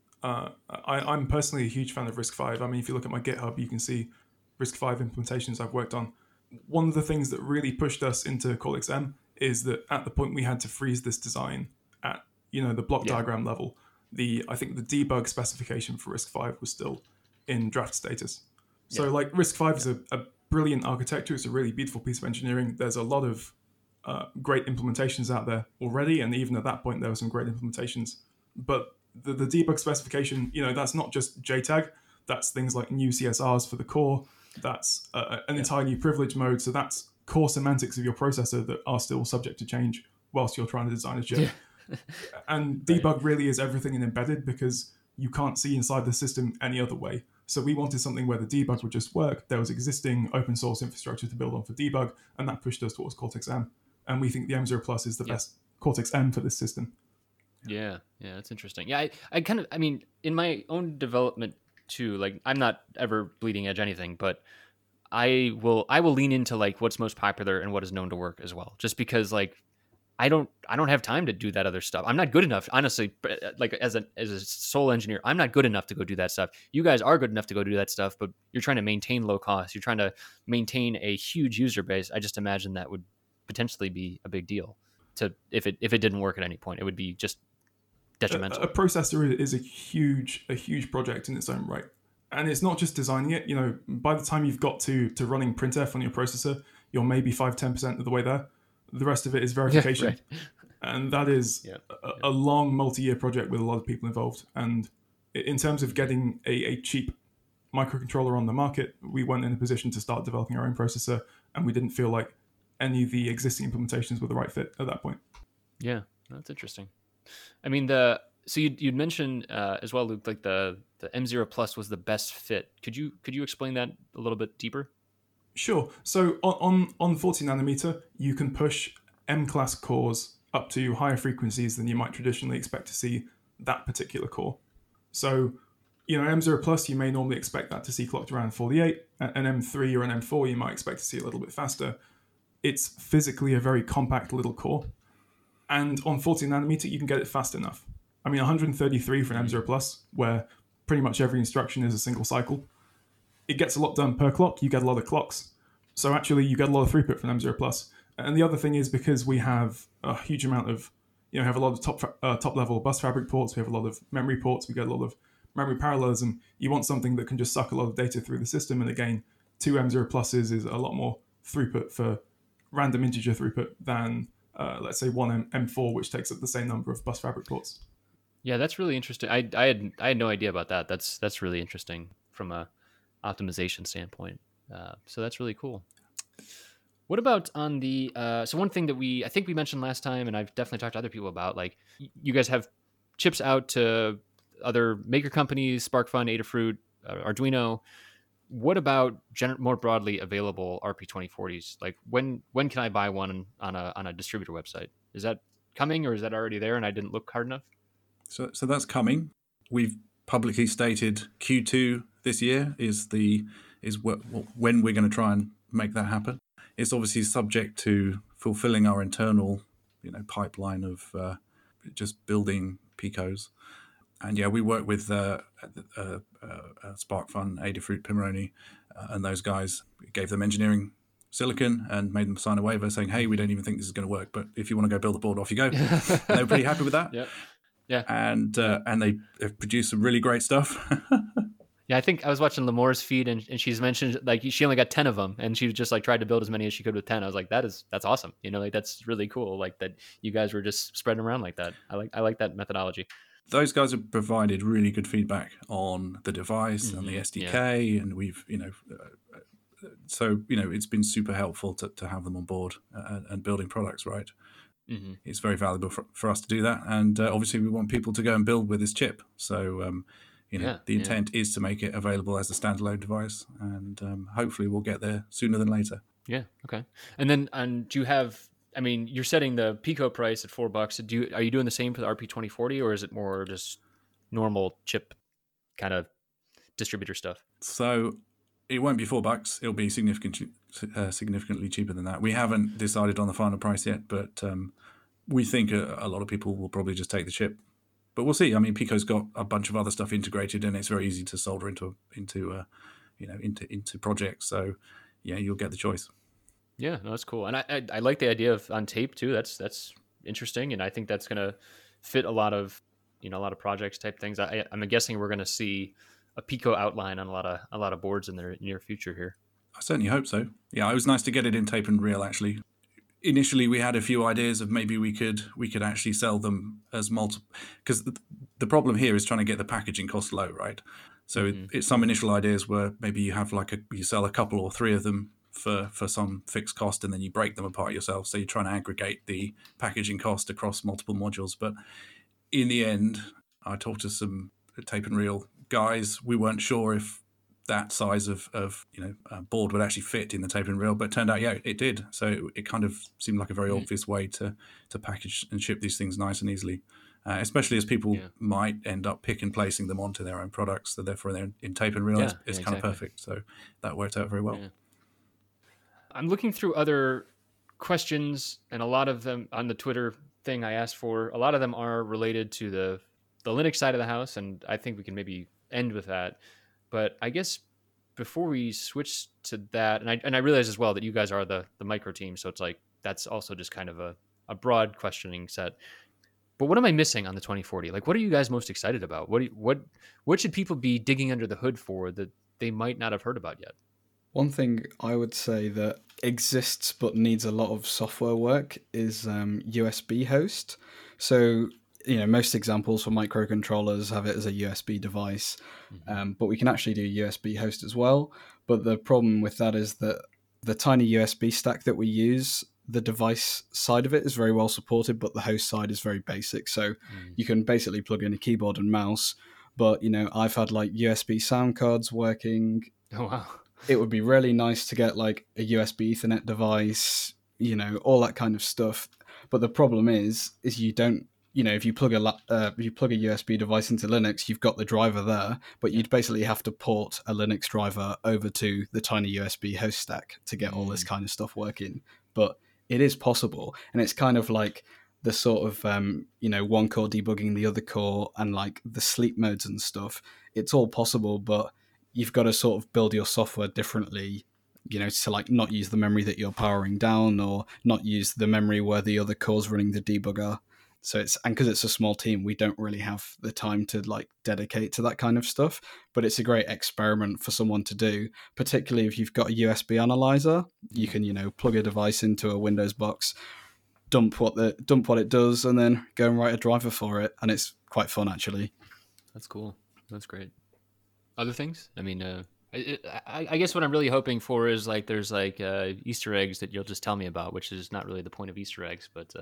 S4: I'm personally a huge fan of RISC-V. I mean, if you look at my GitHub, you can see RISC-V implementations I've worked on. One of the things that really pushed us into Cortex-M is that at the point we had to freeze this design at, the block diagram level, I think the debug specification for RISC-V was still in draft status. So like RISC-V is a brilliant architecture. It's a really beautiful piece of engineering. There's a lot of great implementations out there already. And even at that point, there were some great implementations. But the debug specification, that's not just JTAG. That's things like new CSRs for the core. That's an entire new privilege mode. So that's core semantics of your processor that are still subject to change whilst you're trying to design a chip. Yeah. And debug really is everything in embedded because you can't see inside the system any other way. So we wanted something where the debug would just work. There was existing open source infrastructure to build on for debug, and that pushed us towards Cortex-M. And we think the M0 Plus is the best Cortex-M for this system.
S1: Yeah, that's interesting. Yeah, I mean, in my own development too, like I'm not ever bleeding edge anything, but I will lean into like what's most popular and what is known to work as well. Just because like I don't have time to do that other stuff. I'm not good enough, honestly. Like as a sole engineer, I'm not good enough to go do that stuff. You guys are good enough to go do that stuff, but you're trying to maintain low cost. You're trying to maintain a huge user base. I just imagine that would potentially be a big deal. If it didn't work at any point, it would be just detrimental.
S4: A processor is a huge project in its own right, and it's not just designing it. By the time you've got to running printf on your processor, you're maybe 5-10% of the way there. The rest of it is verification. Yeah, right. And that is a long multi-year project with a lot of people involved. And in terms of getting a cheap microcontroller on the market, we weren't in a position to start developing our own processor, and we didn't feel like any of the existing implementations were the right fit at that point.
S1: Yeah, that's interesting. I mean, so you'd mentioned as well, Luke, like the M0 Plus was the best fit. Could you explain that a little bit deeper?
S4: Sure. So on 40 nanometer, you can push M-class cores up to higher frequencies than you might traditionally expect to see that particular core. So, M0 Plus, you may normally expect that to see clocked around 48. An M3 or an M4, you might expect to see a little bit faster. It's physically a very compact little core. And on 14 nanometer, you can get it fast enough. I mean, 133 for an M0 Plus, where pretty much every instruction is a single cycle. It gets a lot done per clock. You get a lot of clocks. So actually, you get a lot of throughput from M0 Plus. And the other thing is, because we have a huge amount of, have a lot of top level bus fabric ports, we have a lot of memory ports, we get a lot of memory parallelism. You want something that can just suck a lot of data through the system. And again, 2 M0 Pluses is a lot more throughput for random integer throughput than, let's say, one M4, which takes up the same number of bus fabric ports.
S1: Yeah, that's really interesting. I had no idea about that. That's really interesting from a optimization standpoint. So that's really cool. What about on the so one thing that I think we mentioned last time, and I've definitely talked to other people about, like, you guys have chips out to other maker companies, SparkFun, Adafruit, Arduino. What about more broadly available RP2040s? Like, when can I buy one on a distributor website? Is that coming, or is that already there and I didn't look hard enough?
S2: So that's coming. We've publicly stated Q2 this year is when we're going to try and make that happen. It's obviously subject to fulfilling our internal, pipeline of just building Picos. And yeah, we work with SparkFun, Adafruit, Pimoroni, and those guys. We gave them engineering silicon and made them sign a waiver saying, hey, we don't even think this is going to work, but if you want to go build the board, off you go. They were pretty happy with that.
S1: Yep. Yeah.
S2: And they have produced some really great stuff.
S1: Yeah, I think I was watching Lemore's feed, and she's mentioned, like, she only got 10 of them, and she just like tried to build as many as she could with 10. I was like, that's awesome. Like, that's really cool. Like, that you guys were just spreading around like that. I like that methodology.
S2: Those guys have provided really good feedback on the device and the SDK, and we've, so it's been super helpful to have them on board and building products, right? Mm-hmm. It's very valuable for us to do that, and obviously we want people to go and build with this chip. So the intent is to make it available as a standalone device, and hopefully we'll get there sooner than later.
S1: Yeah. Okay. And then, do you have? I mean, you're setting the Pico price at $4. Are you doing the same for the RP2040, or is it more just normal chip kind of distributor stuff?
S2: So it won't be $4. It'll be significantly cheaper than that. We haven't decided on the final price yet, but we think a lot of people will probably just take the chip. But we'll see. I mean, Pico's got a bunch of other stuff integrated, and it's very easy to solder into projects. So yeah, you'll get the choice.
S1: Yeah, no, that's cool, and I like the idea of on tape too. That's interesting, and I think that's going to fit a lot of projects type things. I'm guessing we're going to see a Pico outline on a lot of boards in the near future here.
S2: I certainly hope so. Yeah, it was nice to get it in tape and reel. Actually, initially we had a few ideas of maybe we could actually sell them as multiple, because the problem here is trying to get the packaging cost low, right? So it's some initial ideas where maybe you have you sell a couple or three of them for some fixed cost, and then you break them apart yourself. So you're trying to aggregate the packaging cost across multiple modules. But in the end, I talked to some tape and reel guys. We weren't sure if that size of board would actually fit in the tape and reel, but it turned out, yeah, it did. So it kind of seemed like a very obvious way to package and ship these things nice and easily, especially as people might end up pick and placing them onto their own products. So therefore, they're in tape and reel, it's kind of perfect. So that worked out very well. Yeah.
S1: I'm looking through other questions, and a lot of them on the Twitter thing I asked for, a lot of them are related to the Linux side of the house, and I think we can maybe end with that. But I guess before we switch to that, and I realize as well that you guys are the micro team, so it's like that's also just kind of a broad questioning set. But what am I missing on the 2040? Like, what are you guys most excited about? What should people be digging under the hood for that they might not have heard about yet?
S3: One thing I would say that exists but needs a lot of software work is USB host. So, most examples for microcontrollers have it as a USB device, but we can actually do USB host as well. But the problem with that is that the tiny USB stack that we use, the device side of it is very well supported, but the host side is very basic. So you can basically plug in a keyboard and mouse, but, I've had like USB sound cards working.
S1: Oh, wow.
S3: It would be really nice to get like a USB Ethernet device, all that kind of stuff. But the problem is you don't if you plug a USB device into Linux, you've got the driver there, but you'd basically have to port a Linux driver over to the tiny USB host stack to get all this kind of stuff working. But it is possible, and it's kind of like the sort of one core debugging the other core and like the sleep modes and stuff. It's all possible, but you've got to sort of build your software differently, to like not use the memory that you're powering down or not use the memory where the other core's running the debugger. So because it's a small team, we don't really have the time to like dedicate to that kind of stuff, but it's a great experiment for someone to do, particularly if you've got a USB analyzer. You can, plug a device into a Windows box, dump what it does, and then go and write a driver for it. And it's quite fun, actually.
S1: That's cool. That's great. Other things? I mean, I guess what I'm really hoping for is like there's like Easter eggs that you'll just tell me about, which is not really the point of Easter eggs, but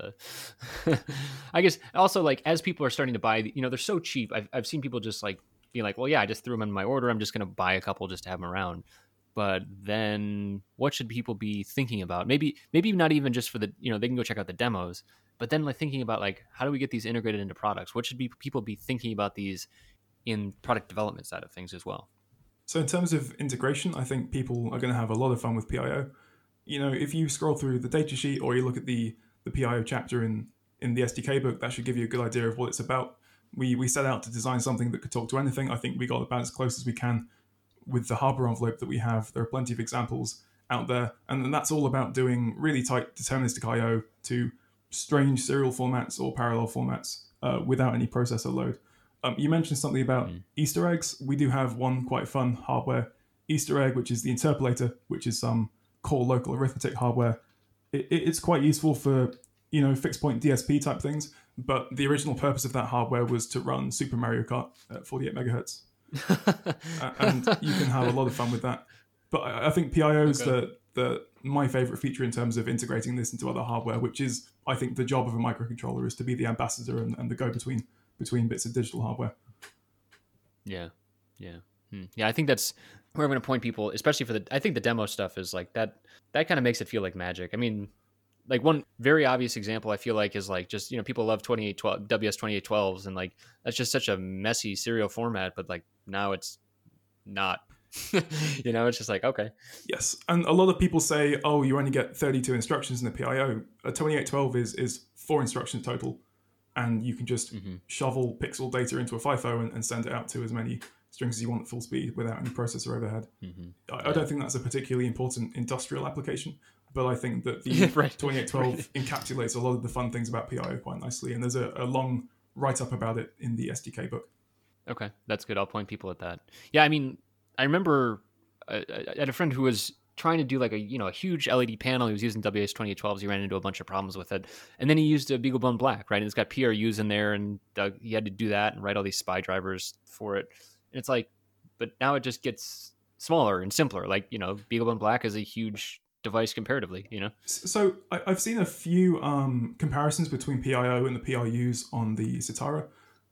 S1: I guess also like as people are starting to buy, they're so cheap. I've seen people just like be like, well, yeah, I just threw them in my order. I'm just going to buy a couple just to have them around. But then what should people be thinking about? Maybe not even just for the, they can go check out the demos, but then like thinking about like, how do we get these integrated into products? What should people be thinking about these in product development side of things as well?
S4: So in terms of integration, I think people are going to have a lot of fun with PIO. If you scroll through the datasheet or you look at the PIO chapter in the SDK book, that should give you a good idea of what it's about. We set out to design something that could talk to anything. I think we got about as close as we can with the hardware envelope that we have. There are plenty of examples out there, and that's all about doing really tight deterministic I/O to strange serial formats or parallel formats without any processor load. You mentioned something about Easter eggs. We do have one quite fun hardware Easter egg, which is the interpolator, which is some core local arithmetic hardware. It's quite useful for fixed point DSP type things, but the original purpose of that hardware was to run Super Mario Kart at 48 megahertz. And you can have a lot of fun with that. But I think PIO is my favorite feature in terms of integrating this into other hardware, which is, I think, the job of a microcontroller is to be the ambassador and the go-between between bits of digital hardware.
S1: Yeah. I think that's where I'm going to point people, especially I think the demo stuff is like that kind of makes it feel like magic. I mean, like one very obvious example I feel like is like just, people love WS2812s, and like that's just such a messy serial format, but like now it's not. It's just like, okay.
S4: Yes, and a lot of people say, oh, you only get 32 instructions in the PIO. A 2812 is 4 instructions total, and you can just shovel pixel data into a FIFO and send it out to as many strings as you want at full speed without any processor overhead. I don't think that's a particularly important industrial application, but I think that the 2812 encapsulates a lot of the fun things about PIO quite nicely, and there's a long write-up about it in the SDK book.
S1: Okay, that's good. I'll point people at that. Yeah, I mean, I remember I had a friend who was trying to do like a huge LED panel. He was using WS2812s. He ran into a bunch of problems with it, and then he used a BeagleBone Black, right? And it's got PRUs in there, and he had to do that and write all these SPI drivers for it. And it's like, but now it just gets smaller and simpler. Like BeagleBone Black is a huge device comparatively.
S4: So I've seen a few comparisons between PIO and the PRUs on the Citara.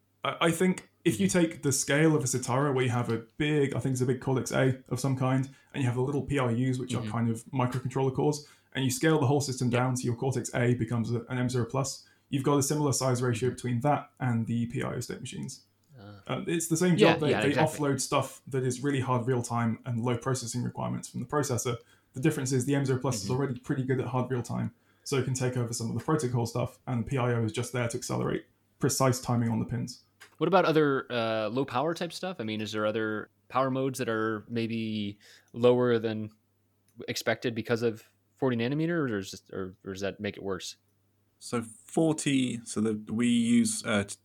S4: I think if you take the scale of a Citara, where you have a big, I think it's a big Cortex A of some kind, and you have the little PRUs, which are kind of microcontroller cores, and you scale the whole system down to your Cortex A becomes an M0 Plus, you've got a similar size ratio between that and the PIO state machines. It's the same job. They exactly. Offload stuff that is really hard real-time and low processing requirements from the processor. The difference is the M0 Plus is already pretty good at hard real-time, so it can take over some of the protocol stuff, and PIO is just there to accelerate precise timing on the pins.
S1: What about other low power type stuff? I mean, is there other power modes that are maybe lower than expected because of 40 nanometer, or does that make it worse?
S2: So 40, we use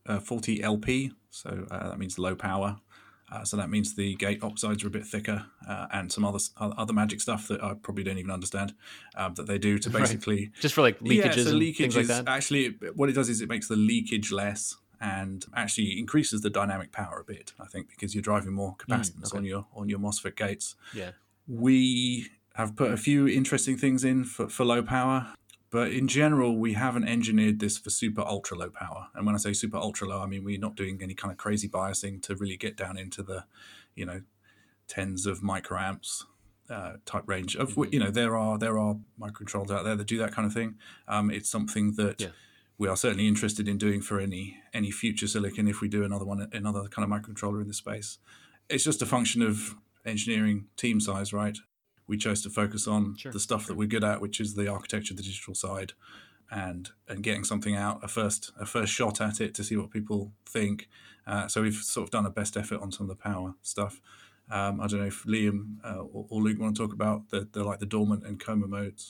S2: 40 LP, so that means low power. So that means the gate oxides are a bit thicker, and some other magic stuff that I probably don't even understand that they do to basically
S1: just for like leakages.
S2: Yeah, so
S1: and
S2: leakages,
S1: things like that.
S2: Actually, what it does is it makes the leakage less, and actually increases the dynamic power a bit, I think, because you're driving more capacitance on your MOSFET gates.
S1: Yeah.
S2: We have put a few interesting things in for low power, but in general, we haven't engineered this for super ultra low power. And when I say super ultra low, I mean we're not doing any kind of crazy biasing to really get down into the, tens of microamps type range. Of there are microcontrollers out there that do that kind of thing. It's something that we are certainly interested in doing for any future silicon if we do another kind of microcontroller in the space. It's just a function of engineering team size, right? We chose to focus on the stuff that we're good at, which is the architecture, the digital side, and getting something out, a first shot at it to see what people think. So we've sort of done a best effort on some of the power stuff. I don't know if Liam or Luke want to talk about the dormant and coma modes.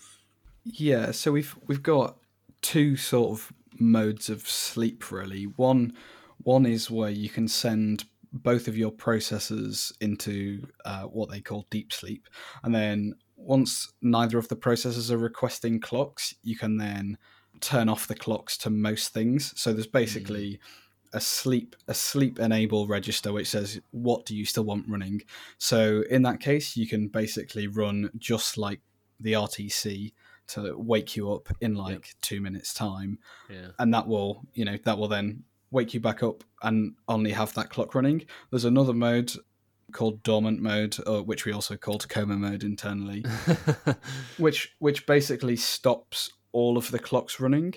S3: Yeah, so we've got two sort of modes of sleep really. One is where you can send both of your processors into what they call deep sleep, and then once neither of the processors are requesting clocks, you can then turn off the clocks to most things. So there's basically a sleep enable register which says what do you still want running. So in that case, you can basically run just like the RTC to wake you up in 2 minutes time, and that will then wake you back up and only have that clock running. There's another mode called dormant mode, which we also called coma mode internally, which basically stops all of the clocks running.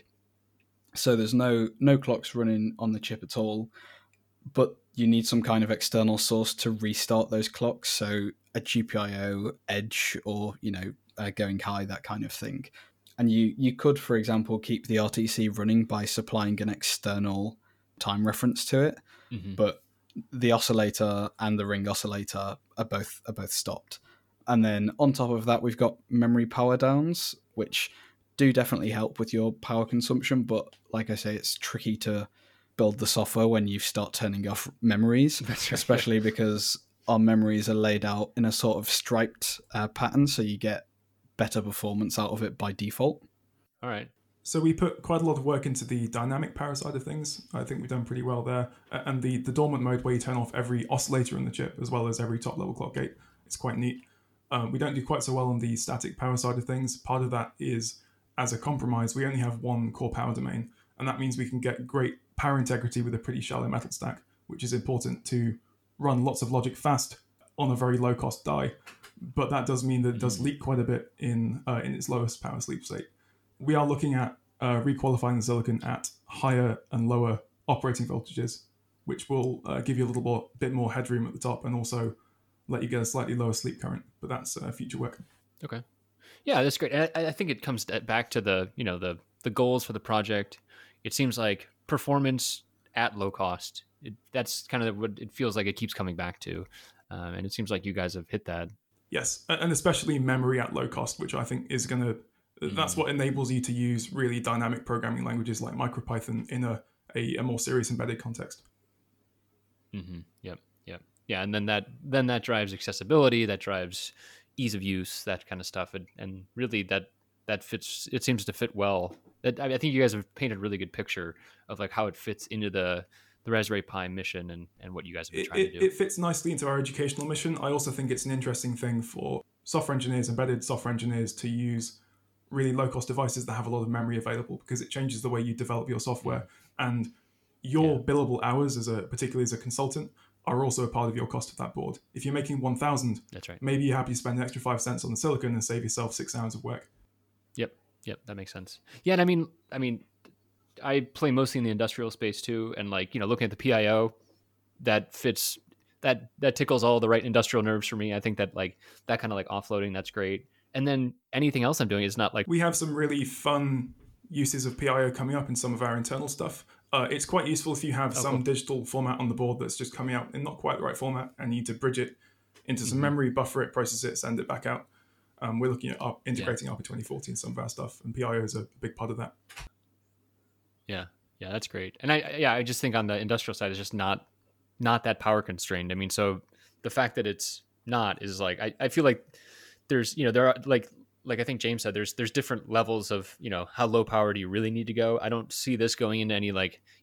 S3: So there's no clocks running on the chip at all, but you need some kind of external source to restart those clocks. So a GPIO, Edge, or going high, that kind of thing. And you could, for example, keep the RTC running by supplying an external time reference to it, but the oscillator and the ring oscillator are both stopped. And then on top of that, we've got memory power downs, which do definitely help with your power consumption, but like I say, it's tricky to build the software when you start turning off memories, especially because our memories are laid out in a sort of striped pattern, so you get better performance out of it by default.
S1: All right.
S4: So we put quite a lot of work into the dynamic power side of things. I think we've done pretty well there. And the dormant mode where you turn off every oscillator in the chip as well as every top level clock gate, it's quite neat. We don't do quite so well on the static power side of things. Part of that is, as a compromise, we only have one core power domain, and that means we can get great power integrity with a pretty shallow metal stack, which is important to run lots of logic fast on a very low cost die. But that does mean that it does leak quite a bit in its lowest power sleep state. We are looking at requalifying the silicon at higher and lower operating voltages, which will give you a little bit more headroom at the top and also let you get a slightly lower sleep current. But that's future work.
S1: Okay. Yeah, that's great. And I think it comes back to the goals for the project. It seems like performance at low cost. That's kind of what it feels like it keeps coming back to. And it seems like you guys have hit that.
S4: Yes, and especially memory at low cost, which I think is going to... That's what enables you to use really dynamic programming languages like MicroPython in a more serious embedded context.
S1: Mm-hmm. Yep. Yeah, and then that drives accessibility, that drives ease of use, that kind of stuff, and really that fits. It seems to fit well. I think you guys have painted a really good picture of like how it fits into the Raspberry Pi mission and what you guys have been trying to do.
S4: It fits nicely into our educational mission. I also think it's an interesting thing for software engineers, embedded software engineers, to use really low-cost devices that have a lot of memory available, because it changes the way you develop your software. And your billable hours, particularly as a consultant, are also a part of your cost of that board. If you're making 1,000,
S1: that's right.
S4: Maybe you're happy to spend an extra 5 cents on the silicon and save yourself 6 hours of work.
S1: Yep, that makes sense. Yeah, and I mean, I play mostly in the industrial space too, and looking at the PIO, that fits. That tickles all the right industrial nerves for me. I think that that kind of offloading, that's great. And then anything else I'm doing is not
S4: We have some really fun uses of PIO coming up in some of our internal stuff. It's quite useful if you have some digital format on the board that's just coming out in not quite the right format and you need to bridge it into some memory, buffer it, process it, send it back out. We're looking at integrating ARPA 2040 in some of our stuff, and PIO is a big part of that.
S1: Yeah, that's great. And I just think on the industrial side, it's just not that power constrained. I mean, so the fact that it's not is I feel like there's there are like I think James said there's different levels of how low power do you really need to go. I don't see this going into any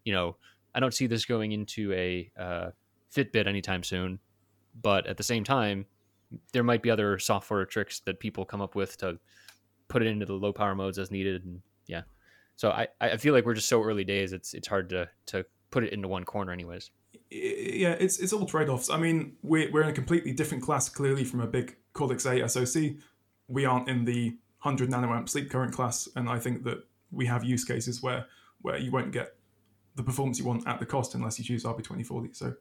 S1: I don't see this going into a Fitbit anytime soon, but at the same time there might be other software tricks that people come up with to put it into the low power modes as needed. And so I feel like we're just so early days, it's hard to put it into one corner anyways.
S4: Yeah, it's all trade-offs. I mean, we're in a completely different class clearly from a big Cortex A SoC. We aren't in the 100 nanoamp sleep current class, and I think that we have use cases where you won't get the performance you want at the cost unless you choose RB2040. So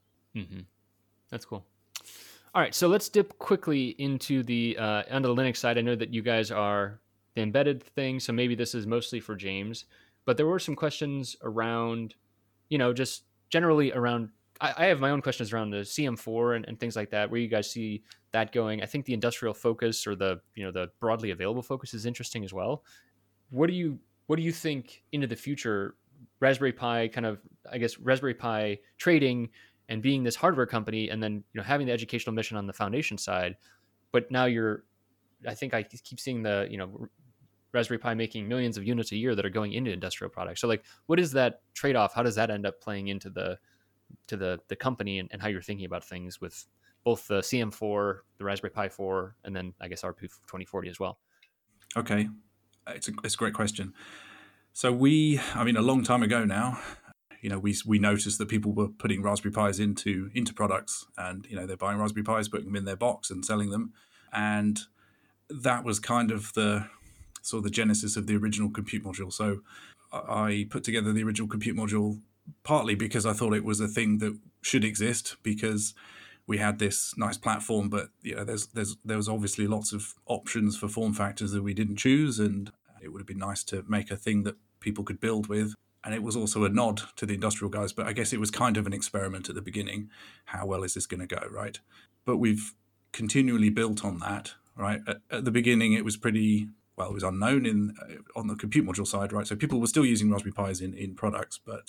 S1: that's cool. All right, so let's dip quickly into the on the Linux side. I know that you guys are the embedded thing, so maybe this is mostly for James. But there were some questions around, just generally around. I have my own questions around the CM4 and things like that. Where you guys see that going? I think the industrial focus or the the broadly available focus is interesting as well. What do you think into the future? Raspberry Pi Raspberry Pi trading and being this hardware company, and then having the educational mission on the foundation side. But now I think I keep seeing the Raspberry Pi making millions of units a year that are going into industrial products. So like, what is that trade-off? How does that end up playing into the company and how you're thinking about things with both the CM4, the Raspberry Pi 4, and then I guess RP2040 as well?
S2: Okay, it's a great question. So a long time ago now, we noticed that people were putting Raspberry Pis into products, and they're buying Raspberry Pis, putting them in their box and selling them, and that was kind of the genesis of the original compute module. So I put together the original compute module partly because I thought it was a thing that should exist, because we had this nice platform, but there was obviously lots of options for form factors that we didn't choose, and it would have been nice to make a thing that people could build with. And it was also a nod to the industrial guys, but I guess it was kind of an experiment at the beginning. How well is this going to go, right? But we've continually built on that, right? At the beginning, it was it was unknown on the compute module side, right? So people were still using Raspberry Pis in products, but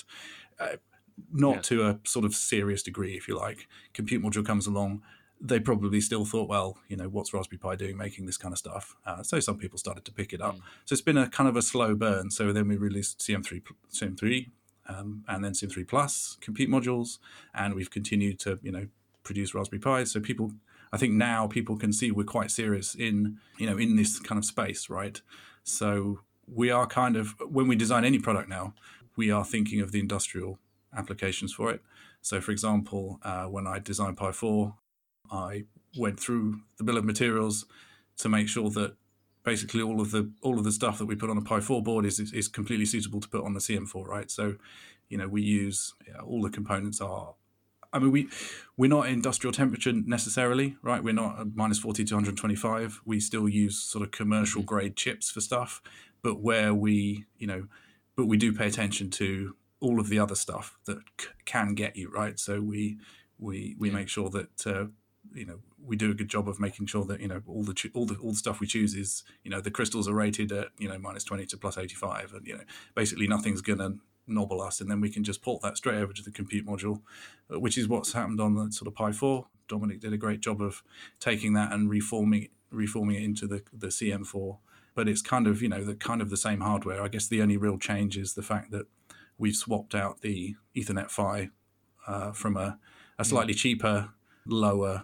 S2: not to a sort of serious degree, if you like. Compute module comes along, they probably still thought, well, what's Raspberry Pi doing making this kind of stuff? So some people started to pick it up. So it's been a kind of a slow burn. So then we released CM3, and then CM3 Plus compute modules, and we've continued to, produce Raspberry Pis. So I think now people can see we're quite serious in this kind of space, right? So we are when we design any product now, we are thinking of the industrial applications for it. So for example, when I designed Pi 4, I went through the bill of materials to make sure that basically all of the stuff that we put on a Pi 4 board is completely suitable to put on the CM4, right? So, we use all the components are. I mean, we're not industrial temperature necessarily, right? We're not at minus 40 to 125. We still use sort of commercial grade chips for stuff, but we do pay attention to all of the other stuff that can get you, right? So we make sure that we do a good job of making sure that all the stuff we choose is the crystals are rated at minus 20 to plus 85, and basically nothing's gonna nobble us, and then we can just port that straight over to the compute module, which is what's happened on the sort of Pi 4. Dominic did a great job of taking that and reforming it into the CM4, but it's kind of the same hardware. I guess the only real change is the fact that we've swapped out the Ethernet PHY from a slightly cheaper, lower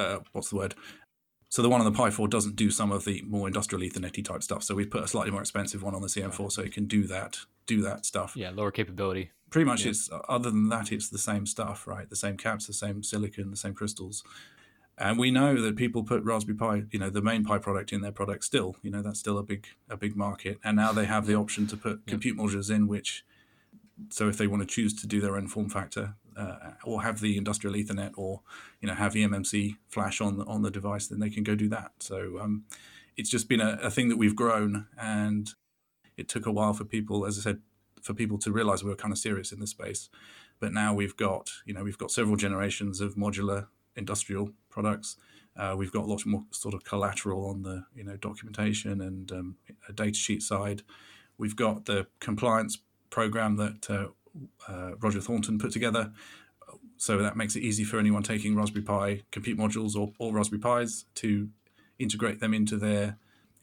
S2: so the one on the Pi 4 doesn't do some of the more industrial Ethernet-y type stuff. So we've put a slightly more expensive one on the CM4 so it can do that stuff.
S1: Yeah, lower capability.
S2: Pretty much it's, other than that, it's the same stuff, right? The same caps, the same silicon, the same crystals. And we know that people put Raspberry Pi, the main Pi product in their product still. That's still a big market. And now they have the option to put compute modules in, so if they want to choose to do their own form factor, or have the industrial Ethernet, or have eMMC flash on the device, then they can go do that. So it's just been a thing that we've grown, and it took a while for people, as I said, to realize we were kind of serious in this space. But now we've got several generations of modular industrial products. We've got lots more sort of collateral on the documentation and a data sheet side. We've got the compliance program that Roger Thornton put together, so that makes it easy for anyone taking Raspberry Pi compute modules or Raspberry Pis to integrate them into their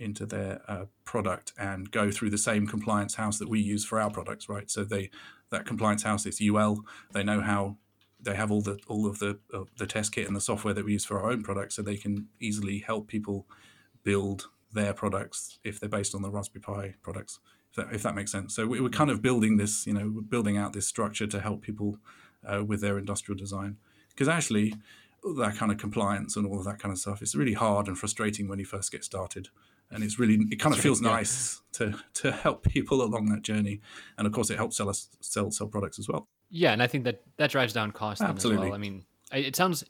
S2: product and go through the same compliance house that we use for our products, right? So that compliance house is UL. They know how they have all of the test kit and the software that we use for our own products, so they can easily help people build their products if they're based on the Raspberry Pi products. If that makes sense. So we're kind of building this, we're building out this structure to help people with their industrial design. Because actually, that kind of compliance and all of that kind of stuff, it's really hard and frustrating when you first get started. And it's really, it kind of feels
S1: yeah.
S2: nice to help people along that journey. And of course, it helps sell products as well.
S1: Yeah, and I think that drives down cost then as
S2: Absolutely.
S1: well. I mean, it sounds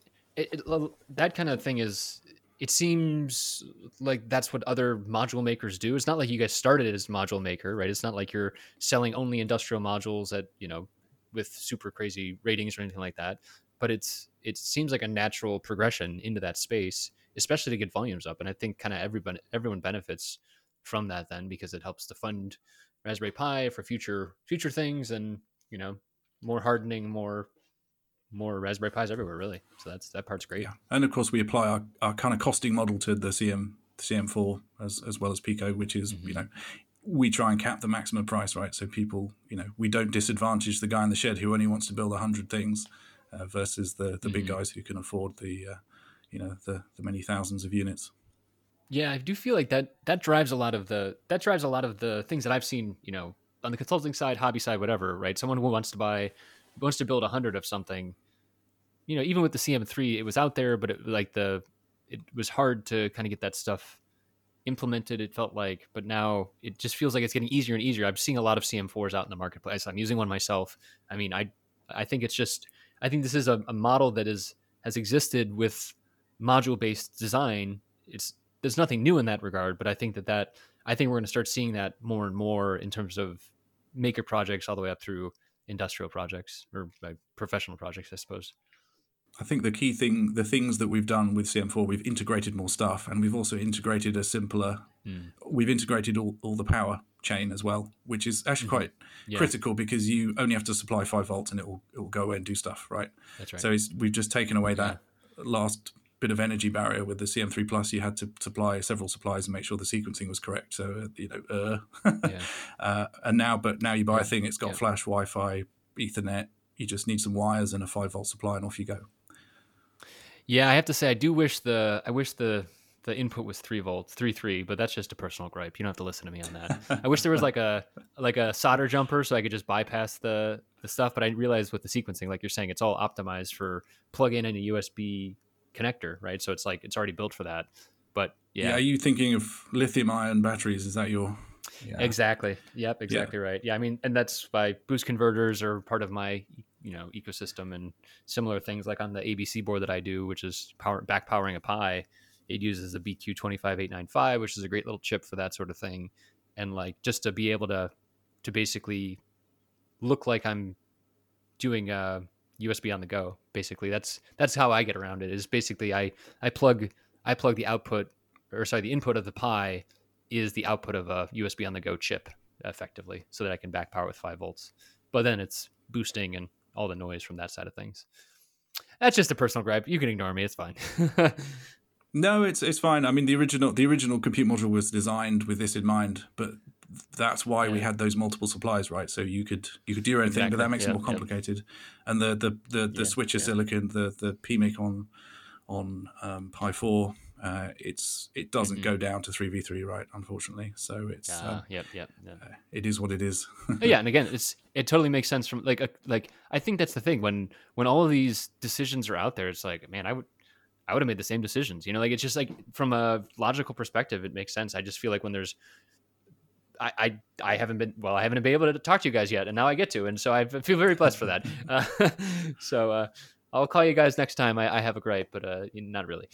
S1: that kind of thing is. It seems like that's what other module makers do. It's not like you guys started as module maker, right? It's not like you're selling only industrial modules at with super crazy ratings or anything like that. But it seems like a natural progression into that space, especially to get volumes up. And I think kind of everyone benefits from that then, because it helps to fund Raspberry Pi for future things, and more hardening, more Raspberry Pis everywhere, really. So that part's great.
S2: Yeah. And of course, we apply our kind of costing model to the CM4 as well as Pico, which is, we try and cap the maximum price, right? So people, we don't disadvantage the guy in the shed who only wants to build 100 things versus the big guys who can afford the many thousands of units.
S1: Yeah, I do feel like that drives a lot of the things that I've seen, on the consulting side, hobby side, whatever, right? Someone who wants to build 100 of something, even with the CM3, it was out there, but it was hard to kind of get that stuff implemented, it felt like. But now it just feels like it's getting easier and easier. I'm seeing a lot of CM4s out in the marketplace. I'm using one myself. I mean, I think this is a model that has existed with module-based design. There's nothing new in that regard, but I think we're going to start seeing that more and more in terms of maker projects all the way up through industrial projects or professional projects, I suppose.
S2: I think the key thing, the things that we've done with CM4, we've integrated more stuff, and we've also integrated a simpler. We've integrated all the power chain as well, which is actually quite critical, because you only have to supply 5 volts and it will go away and do stuff, right?
S1: That's right.
S2: So we've just taken away that last bit of energy barrier. With the CM3 Plus, you had to supply several supplies and make sure the sequencing was correct. So and now you buy a thing, it's got flash, Wi-Fi, Ethernet. You just need some wires and a 5 volt supply, and off you go.
S1: Yeah, I have to say, I wish the input was 3 volts, 3.3, but that's just a personal gripe. You don't have to listen to me on that. I wish there was like a solder jumper so I could just bypass the stuff. But I realized with the sequencing, like you're saying, it's all optimized for plug in a USB connector, right? So it's like it's already built for that. But
S2: are you thinking of lithium-ion batteries? Is that your?
S1: Yeah. Exactly. Yep. Exactly right. Yeah. I mean, and that's why boost converters are part of my ecosystem, and similar things like on the ABC board that I do, which is back powering a Pi. It uses the BQ25895, which is a great little chip for that sort of thing. And like, just to be able to basically look like I'm doing USB on the go. Basically, that's how I get around it. Is basically I plug the output, the input of the Pi is the output of a USB on the go chip, effectively, so that I can back power with 5 volts. But then it's boosting and all the noise from that side of things. That's just a personal gripe. You can ignore me. It's fine.
S2: No, it's fine. I mean, the original compute module was designed with this in mind, but that's why we had those multiple supplies, right? So you could do your own thing, but that makes it more complicated. And the switcher silicon, the PMIC on Pi 4, it doesn't go down to 3v3, right? Unfortunately, so it's it is what it is.
S1: Yeah, and again, it totally makes sense from like I think that's the thing when all of these decisions are out there. It's like, man, I would have made the same decisions. Like it's just like from a logical perspective, it makes sense. I just feel like when there's I haven't been able to talk to you guys yet, and now I get to, and so I feel very blessed for that. So I'll call you guys next time I have a gripe, but not really.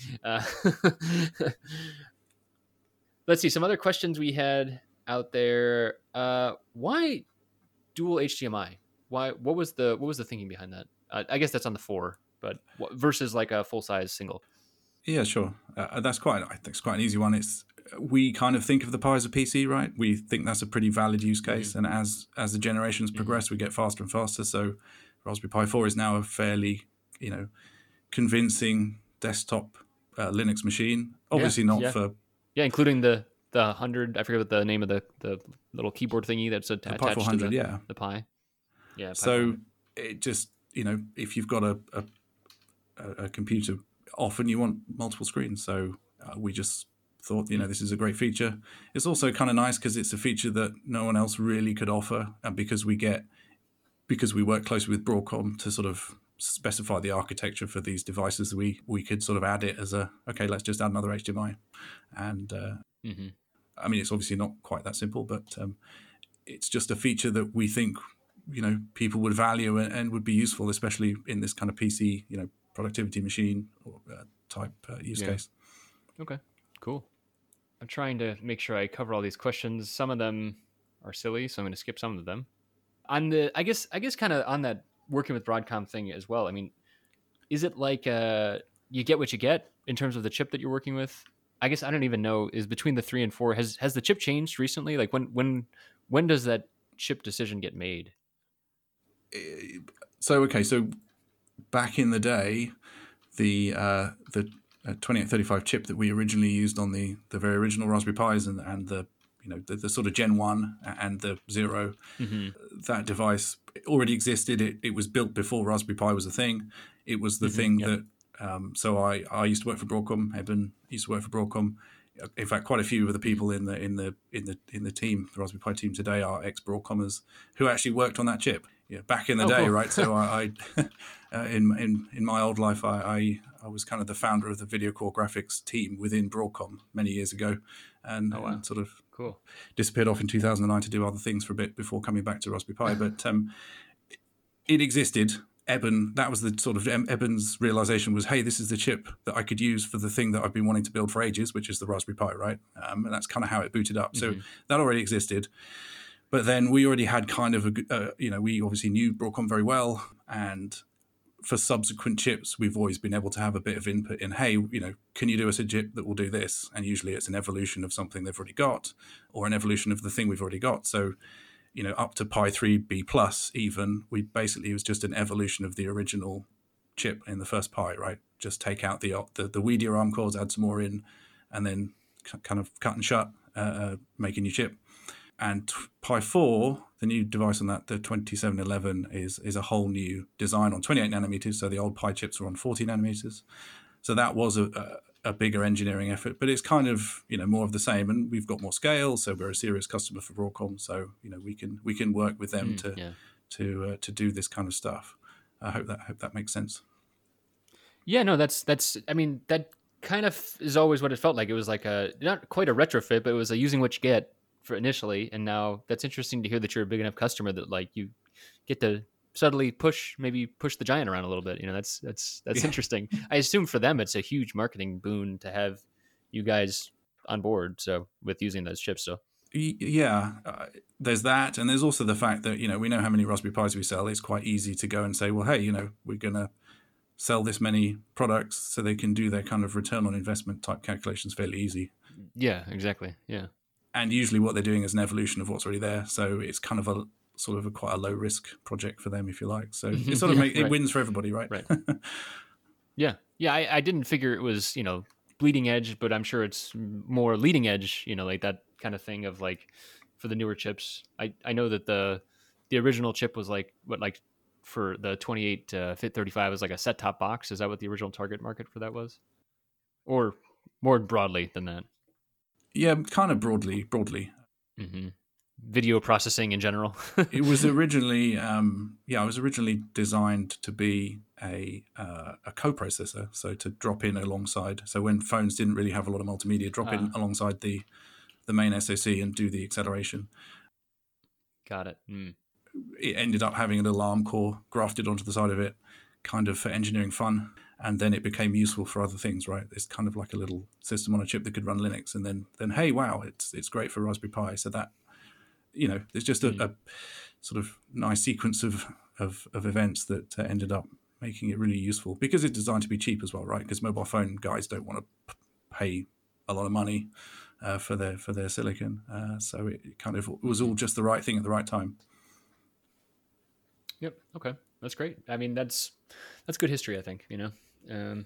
S1: Let's see some other questions we had out there. Why dual HDMI? What was the thinking behind that? I guess that's on the 4, but versus like a full size single.
S2: Yeah, sure. I think it's quite an easy one. We kind of think of the Pi as a PC, right? We think that's a pretty valid use case, and as the generations progress, we get faster and faster. So Raspberry Pi 4 is now a fairly convincing desktop Linux machine. Obviously not for
S1: including the 100. I forget what the name of the little keyboard thingy that's attached
S2: Pi 400,
S1: to the Pi. Yeah. Pi
S2: so
S1: 400.
S2: It just if you've got a computer, often you want multiple screens. So we just thought this is a great feature. It's also kind of nice because it's a feature that no one else really could offer, and because we work closely with Broadcom to sort of specify the architecture for these devices, we could sort of add it as let's just add another HDMI, and I mean, it's obviously not quite that simple, but it's just a feature that we think, people would value and would be useful, especially in this kind of PC, productivity machine or type use case.
S1: Okay, cool. I'm trying to make sure I cover all these questions. Some of them are silly, so I'm going to skip some of them. On the, I guess kind of on that working with Broadcom thing as well. I mean, is it like you get what you get in terms of the chip that you're working with? I guess I don't even know. Is between the 3 and 4 has the chip changed recently? Like when does that chip decision get made?
S2: So back in the day, the 2835 chip that we originally used on the very original Raspberry Pis and the the sort of Gen 1 and the 0, that device already existed. It was built before Raspberry Pi was a thing. It was the thing that. So I used to work for Broadcom. Eben used to work for Broadcom. In fact, quite a few of the people in the team, the Raspberry Pi team today, are ex-Broadcomers who actually worked on that chip. Yeah, back in the day, cool. Right? So I in my old life, I was kind of the founder of the Video Core Graphics team within Broadcom many years ago, and sort of
S1: cool
S2: disappeared off in 2009 to do other things for a bit before coming back to Raspberry Pi. But it existed. Eben, that was the sort of Eben's realization was, hey, this is the chip that I could use for the thing that I've been wanting to build for ages, which is the Raspberry Pi, right? And that's kind of how it booted up. So that already existed. But then we already had kind of we obviously knew Broadcom very well, and for subsequent chips, we've always been able to have a bit of input in, hey, can you do us a chip that will do this? And usually it's an evolution of something they've already got, or an evolution of the thing we've already got. So, up to Pi 3B plus even, it was just an evolution of the original chip in the first Pi, right? Just take out the weedier ARM cores, add some more in, and then kind of cut and shut, make a new chip. And Pi 4, the new device on that, the 2711, is a whole new design on 28 nanometers. So the old Pi chips were on 40 nanometers. So that was a bigger engineering effort, but it's kind of more of the same. And we've got more scale, so we're a serious customer for Broadcom. So we can work with them to do this kind of stuff. I hope that makes sense.
S1: Yeah, no, that's. I mean, that kind of is always what it felt like. It was like not quite a retrofit, but it was a using what you get for initially, and now that's interesting to hear that you're a big enough customer that like you get to subtly push the giant around a little bit. That's interesting. I assume for them it's a huge marketing boon to have you guys on board. So with using those chips, so
S2: there's that, and there's also the fact that we know how many Raspberry Pis we sell. It's quite easy to go and say, well, hey, we're gonna sell this many products, so they can do their kind of return on investment type calculations fairly easy.
S1: Yeah, exactly. Yeah.
S2: And usually what they're doing is an evolution of what's already there. So it's kind of quite a low risk project for them, if you like. So it sort of it wins for everybody, right?
S1: Right. Yeah. I didn't figure it was, bleeding edge, but I'm sure it's more leading edge, like that kind of thing of like for the newer chips. I know that the original chip was like for the 28 Fit 35 was like a set top box. Is that what the original target market for that was? Or more broadly than that?
S2: Yeah, kind of broadly.
S1: Mm-hmm. Video processing in general.
S2: It was originally, designed to be a coprocessor, so to drop in alongside. So when phones didn't really have a lot of multimedia, drop in alongside the main SoC and do the acceleration.
S1: Got it. Mm.
S2: It ended up having a little ARM core grafted onto the side of it, kind of for engineering fun. And then it became useful for other things, right? It's kind of like a little system on a chip that could run Linux, and then hey, wow, it's great for Raspberry Pi. So that there's just a sort of nice sequence of events that ended up making it really useful because it's designed to be cheap as well, right? Because mobile phone guys don't want to pay a lot of money for their silicon, so it was all just the right thing at the right time.
S1: Yep. Okay, that's great. I mean, that's good history, I think. On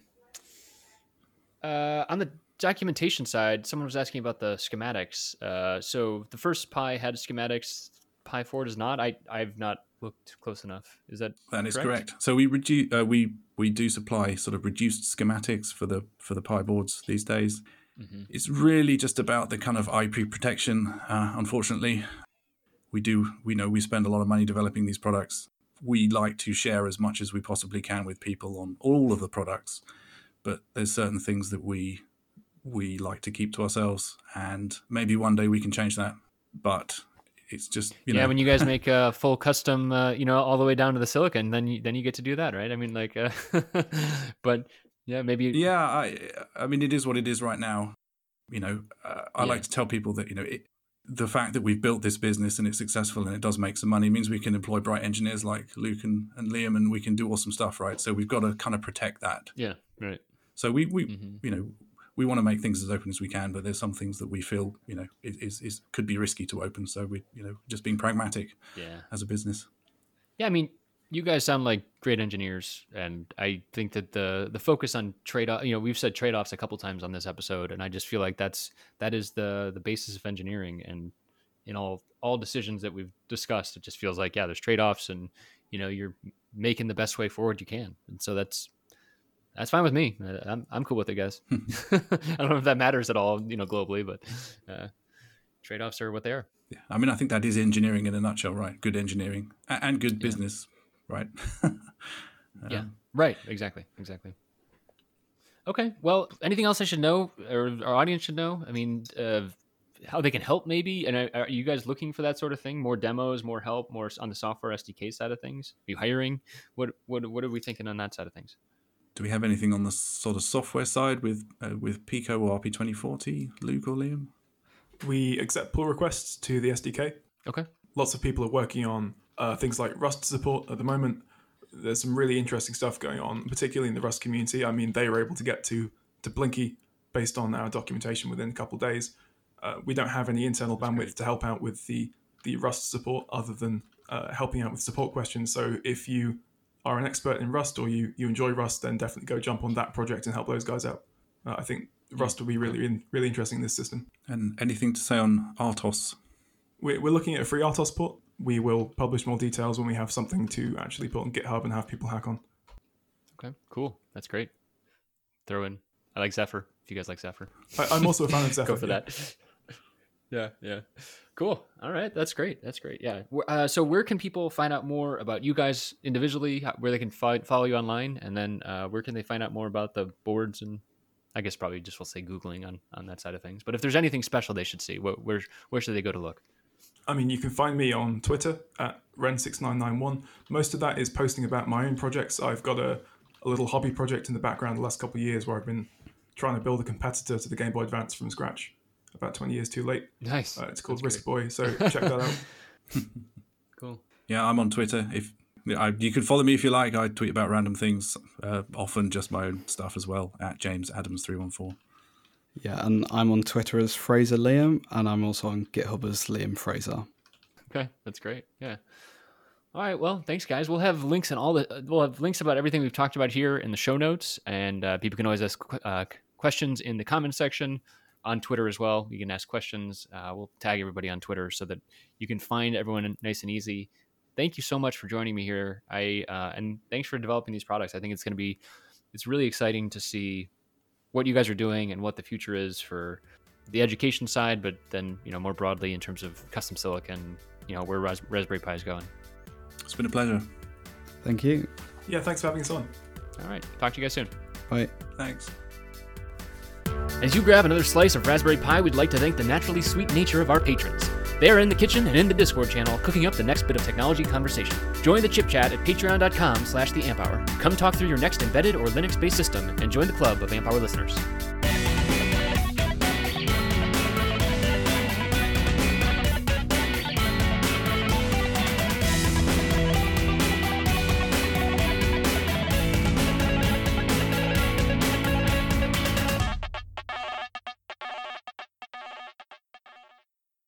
S1: the documentation side, someone was asking about the schematics. So the first Pi had schematics. Pi 4 does not. I've not looked close enough. Is that
S2: is correct? So we do supply sort of reduced schematics for the Pi boards these days. Mm-hmm. It's really just about the kind of IP protection. Unfortunately, we spend a lot of money developing these products. We like to share as much as we possibly can with people on all of the products, but there's certain things that we we like to keep to ourselves, and maybe one day we can change that. But it's just, you know.
S1: When you guys make a full custom, all the way down to the silicon, then you get to do that, right? I mean, like, but yeah, maybe.
S2: Yeah, I mean, it is what it is right now. I like to tell people that, the fact that we've built this business and it's successful and it does make some money means we can employ bright engineers like Luke and Liam, and we can do awesome stuff, right? So we've got to kind of protect that.
S1: Yeah, right.
S2: So we we want to make things as open as we can, but there's some things that we feel, is could be risky to open. So we, just being pragmatic as a business. Yeah,
S1: I mean, you guys sound like great engineers, and I think that the focus on trade-off, we've said trade-offs a couple times on this episode, and I just feel like that is the basis of engineering, and in all decisions that we've discussed, it just feels like, there's trade-offs, and you're making the best way forward you can, and so that's fine with me. I'm cool with it, guys. I don't know if that matters at all, globally, but trade-offs are what they are.
S2: Yeah, I mean, I think that is engineering in a nutshell, right? Good engineering and good business. Right.
S1: Yeah. Right. Exactly. Okay. Well, anything else I should know, or our audience should know? I mean, how they can help, maybe. And are you guys looking for that sort of thing? More demos, more help, more on the software SDK side of things? Are you hiring? What are we thinking on that side of things?
S2: Do we have anything on the sort of software side with Pico or RP2040, Luke or Liam?
S4: We accept pull requests to the SDK.
S1: Okay.
S4: Lots of people are working on things like Rust support at the moment. There's some really interesting stuff going on, particularly in the Rust community. I mean, they were able to get to Blinky based on our documentation within a couple of days. We don't have any internal bandwidth to help out with the Rust support other than helping out with support questions. So if you are an expert in Rust or you enjoy Rust, then definitely go jump on that project and help those guys out. I think Rust will be really interesting in this system.
S2: And anything to say on RTOS?
S4: We're looking at a free RTOS port. We will publish more details when we have something to actually put on GitHub and have people hack on.
S1: Okay, cool. That's great. Throw in. I like Zephyr, if you guys like Zephyr.
S4: I'm also a fan of Zephyr.
S1: Go for that. Yeah. Cool. All right. That's great. Yeah. So where can people find out more about you guys individually, where they can follow you online, and then where can they find out more about the boards? And I guess probably just we'll say Googling on that side of things. But if there's anything special they should see, where should they go to look?
S4: I mean, you can find me on Twitter at Ren6991. Most of that is posting about my own projects. I've got a little hobby project in the background the last couple of years where I've been trying to build a competitor to the Game Boy Advance from scratch. About 20 years too late.
S1: Nice.
S4: It's called Risk Boy, so check that out.
S1: Cool.
S2: Yeah, I'm on Twitter. You can follow me if you like. I tweet about random things, often just my own stuff as well, at James Adams 314.
S3: Yeah, and I'm on Twitter as Fraser Liam, and I'm also on GitHub as Liam Fraser.
S1: Okay, that's great. Yeah. All right. Well, thanks, guys. We'll have links we'll have links about everything we've talked about here in the show notes, and people can always ask questions in the comment section on Twitter as well. You can ask questions. We'll tag everybody on Twitter so that you can find everyone nice and easy. Thank you so much for joining me here. And thanks for developing these products. I think it's really exciting to see what you guys are doing and what the future is for the education side, but then, more broadly in terms of custom silicon, where Raspberry Pi is going.
S2: It's been a pleasure.
S3: Thank you.
S4: Yeah, thanks for having us on.
S1: All right. Talk to you guys soon.
S3: Bye.
S2: Thanks.
S1: As you grab another slice of Raspberry Pi, we'd like to thank the naturally sweet nature of our patrons. They are in the kitchen and in the Discord channel cooking up the next bit of technology conversation. Join the chip chat at patreon.com/theAmpHour. Come talk through your next embedded or Linux-based system and join the club of AmpHour listeners.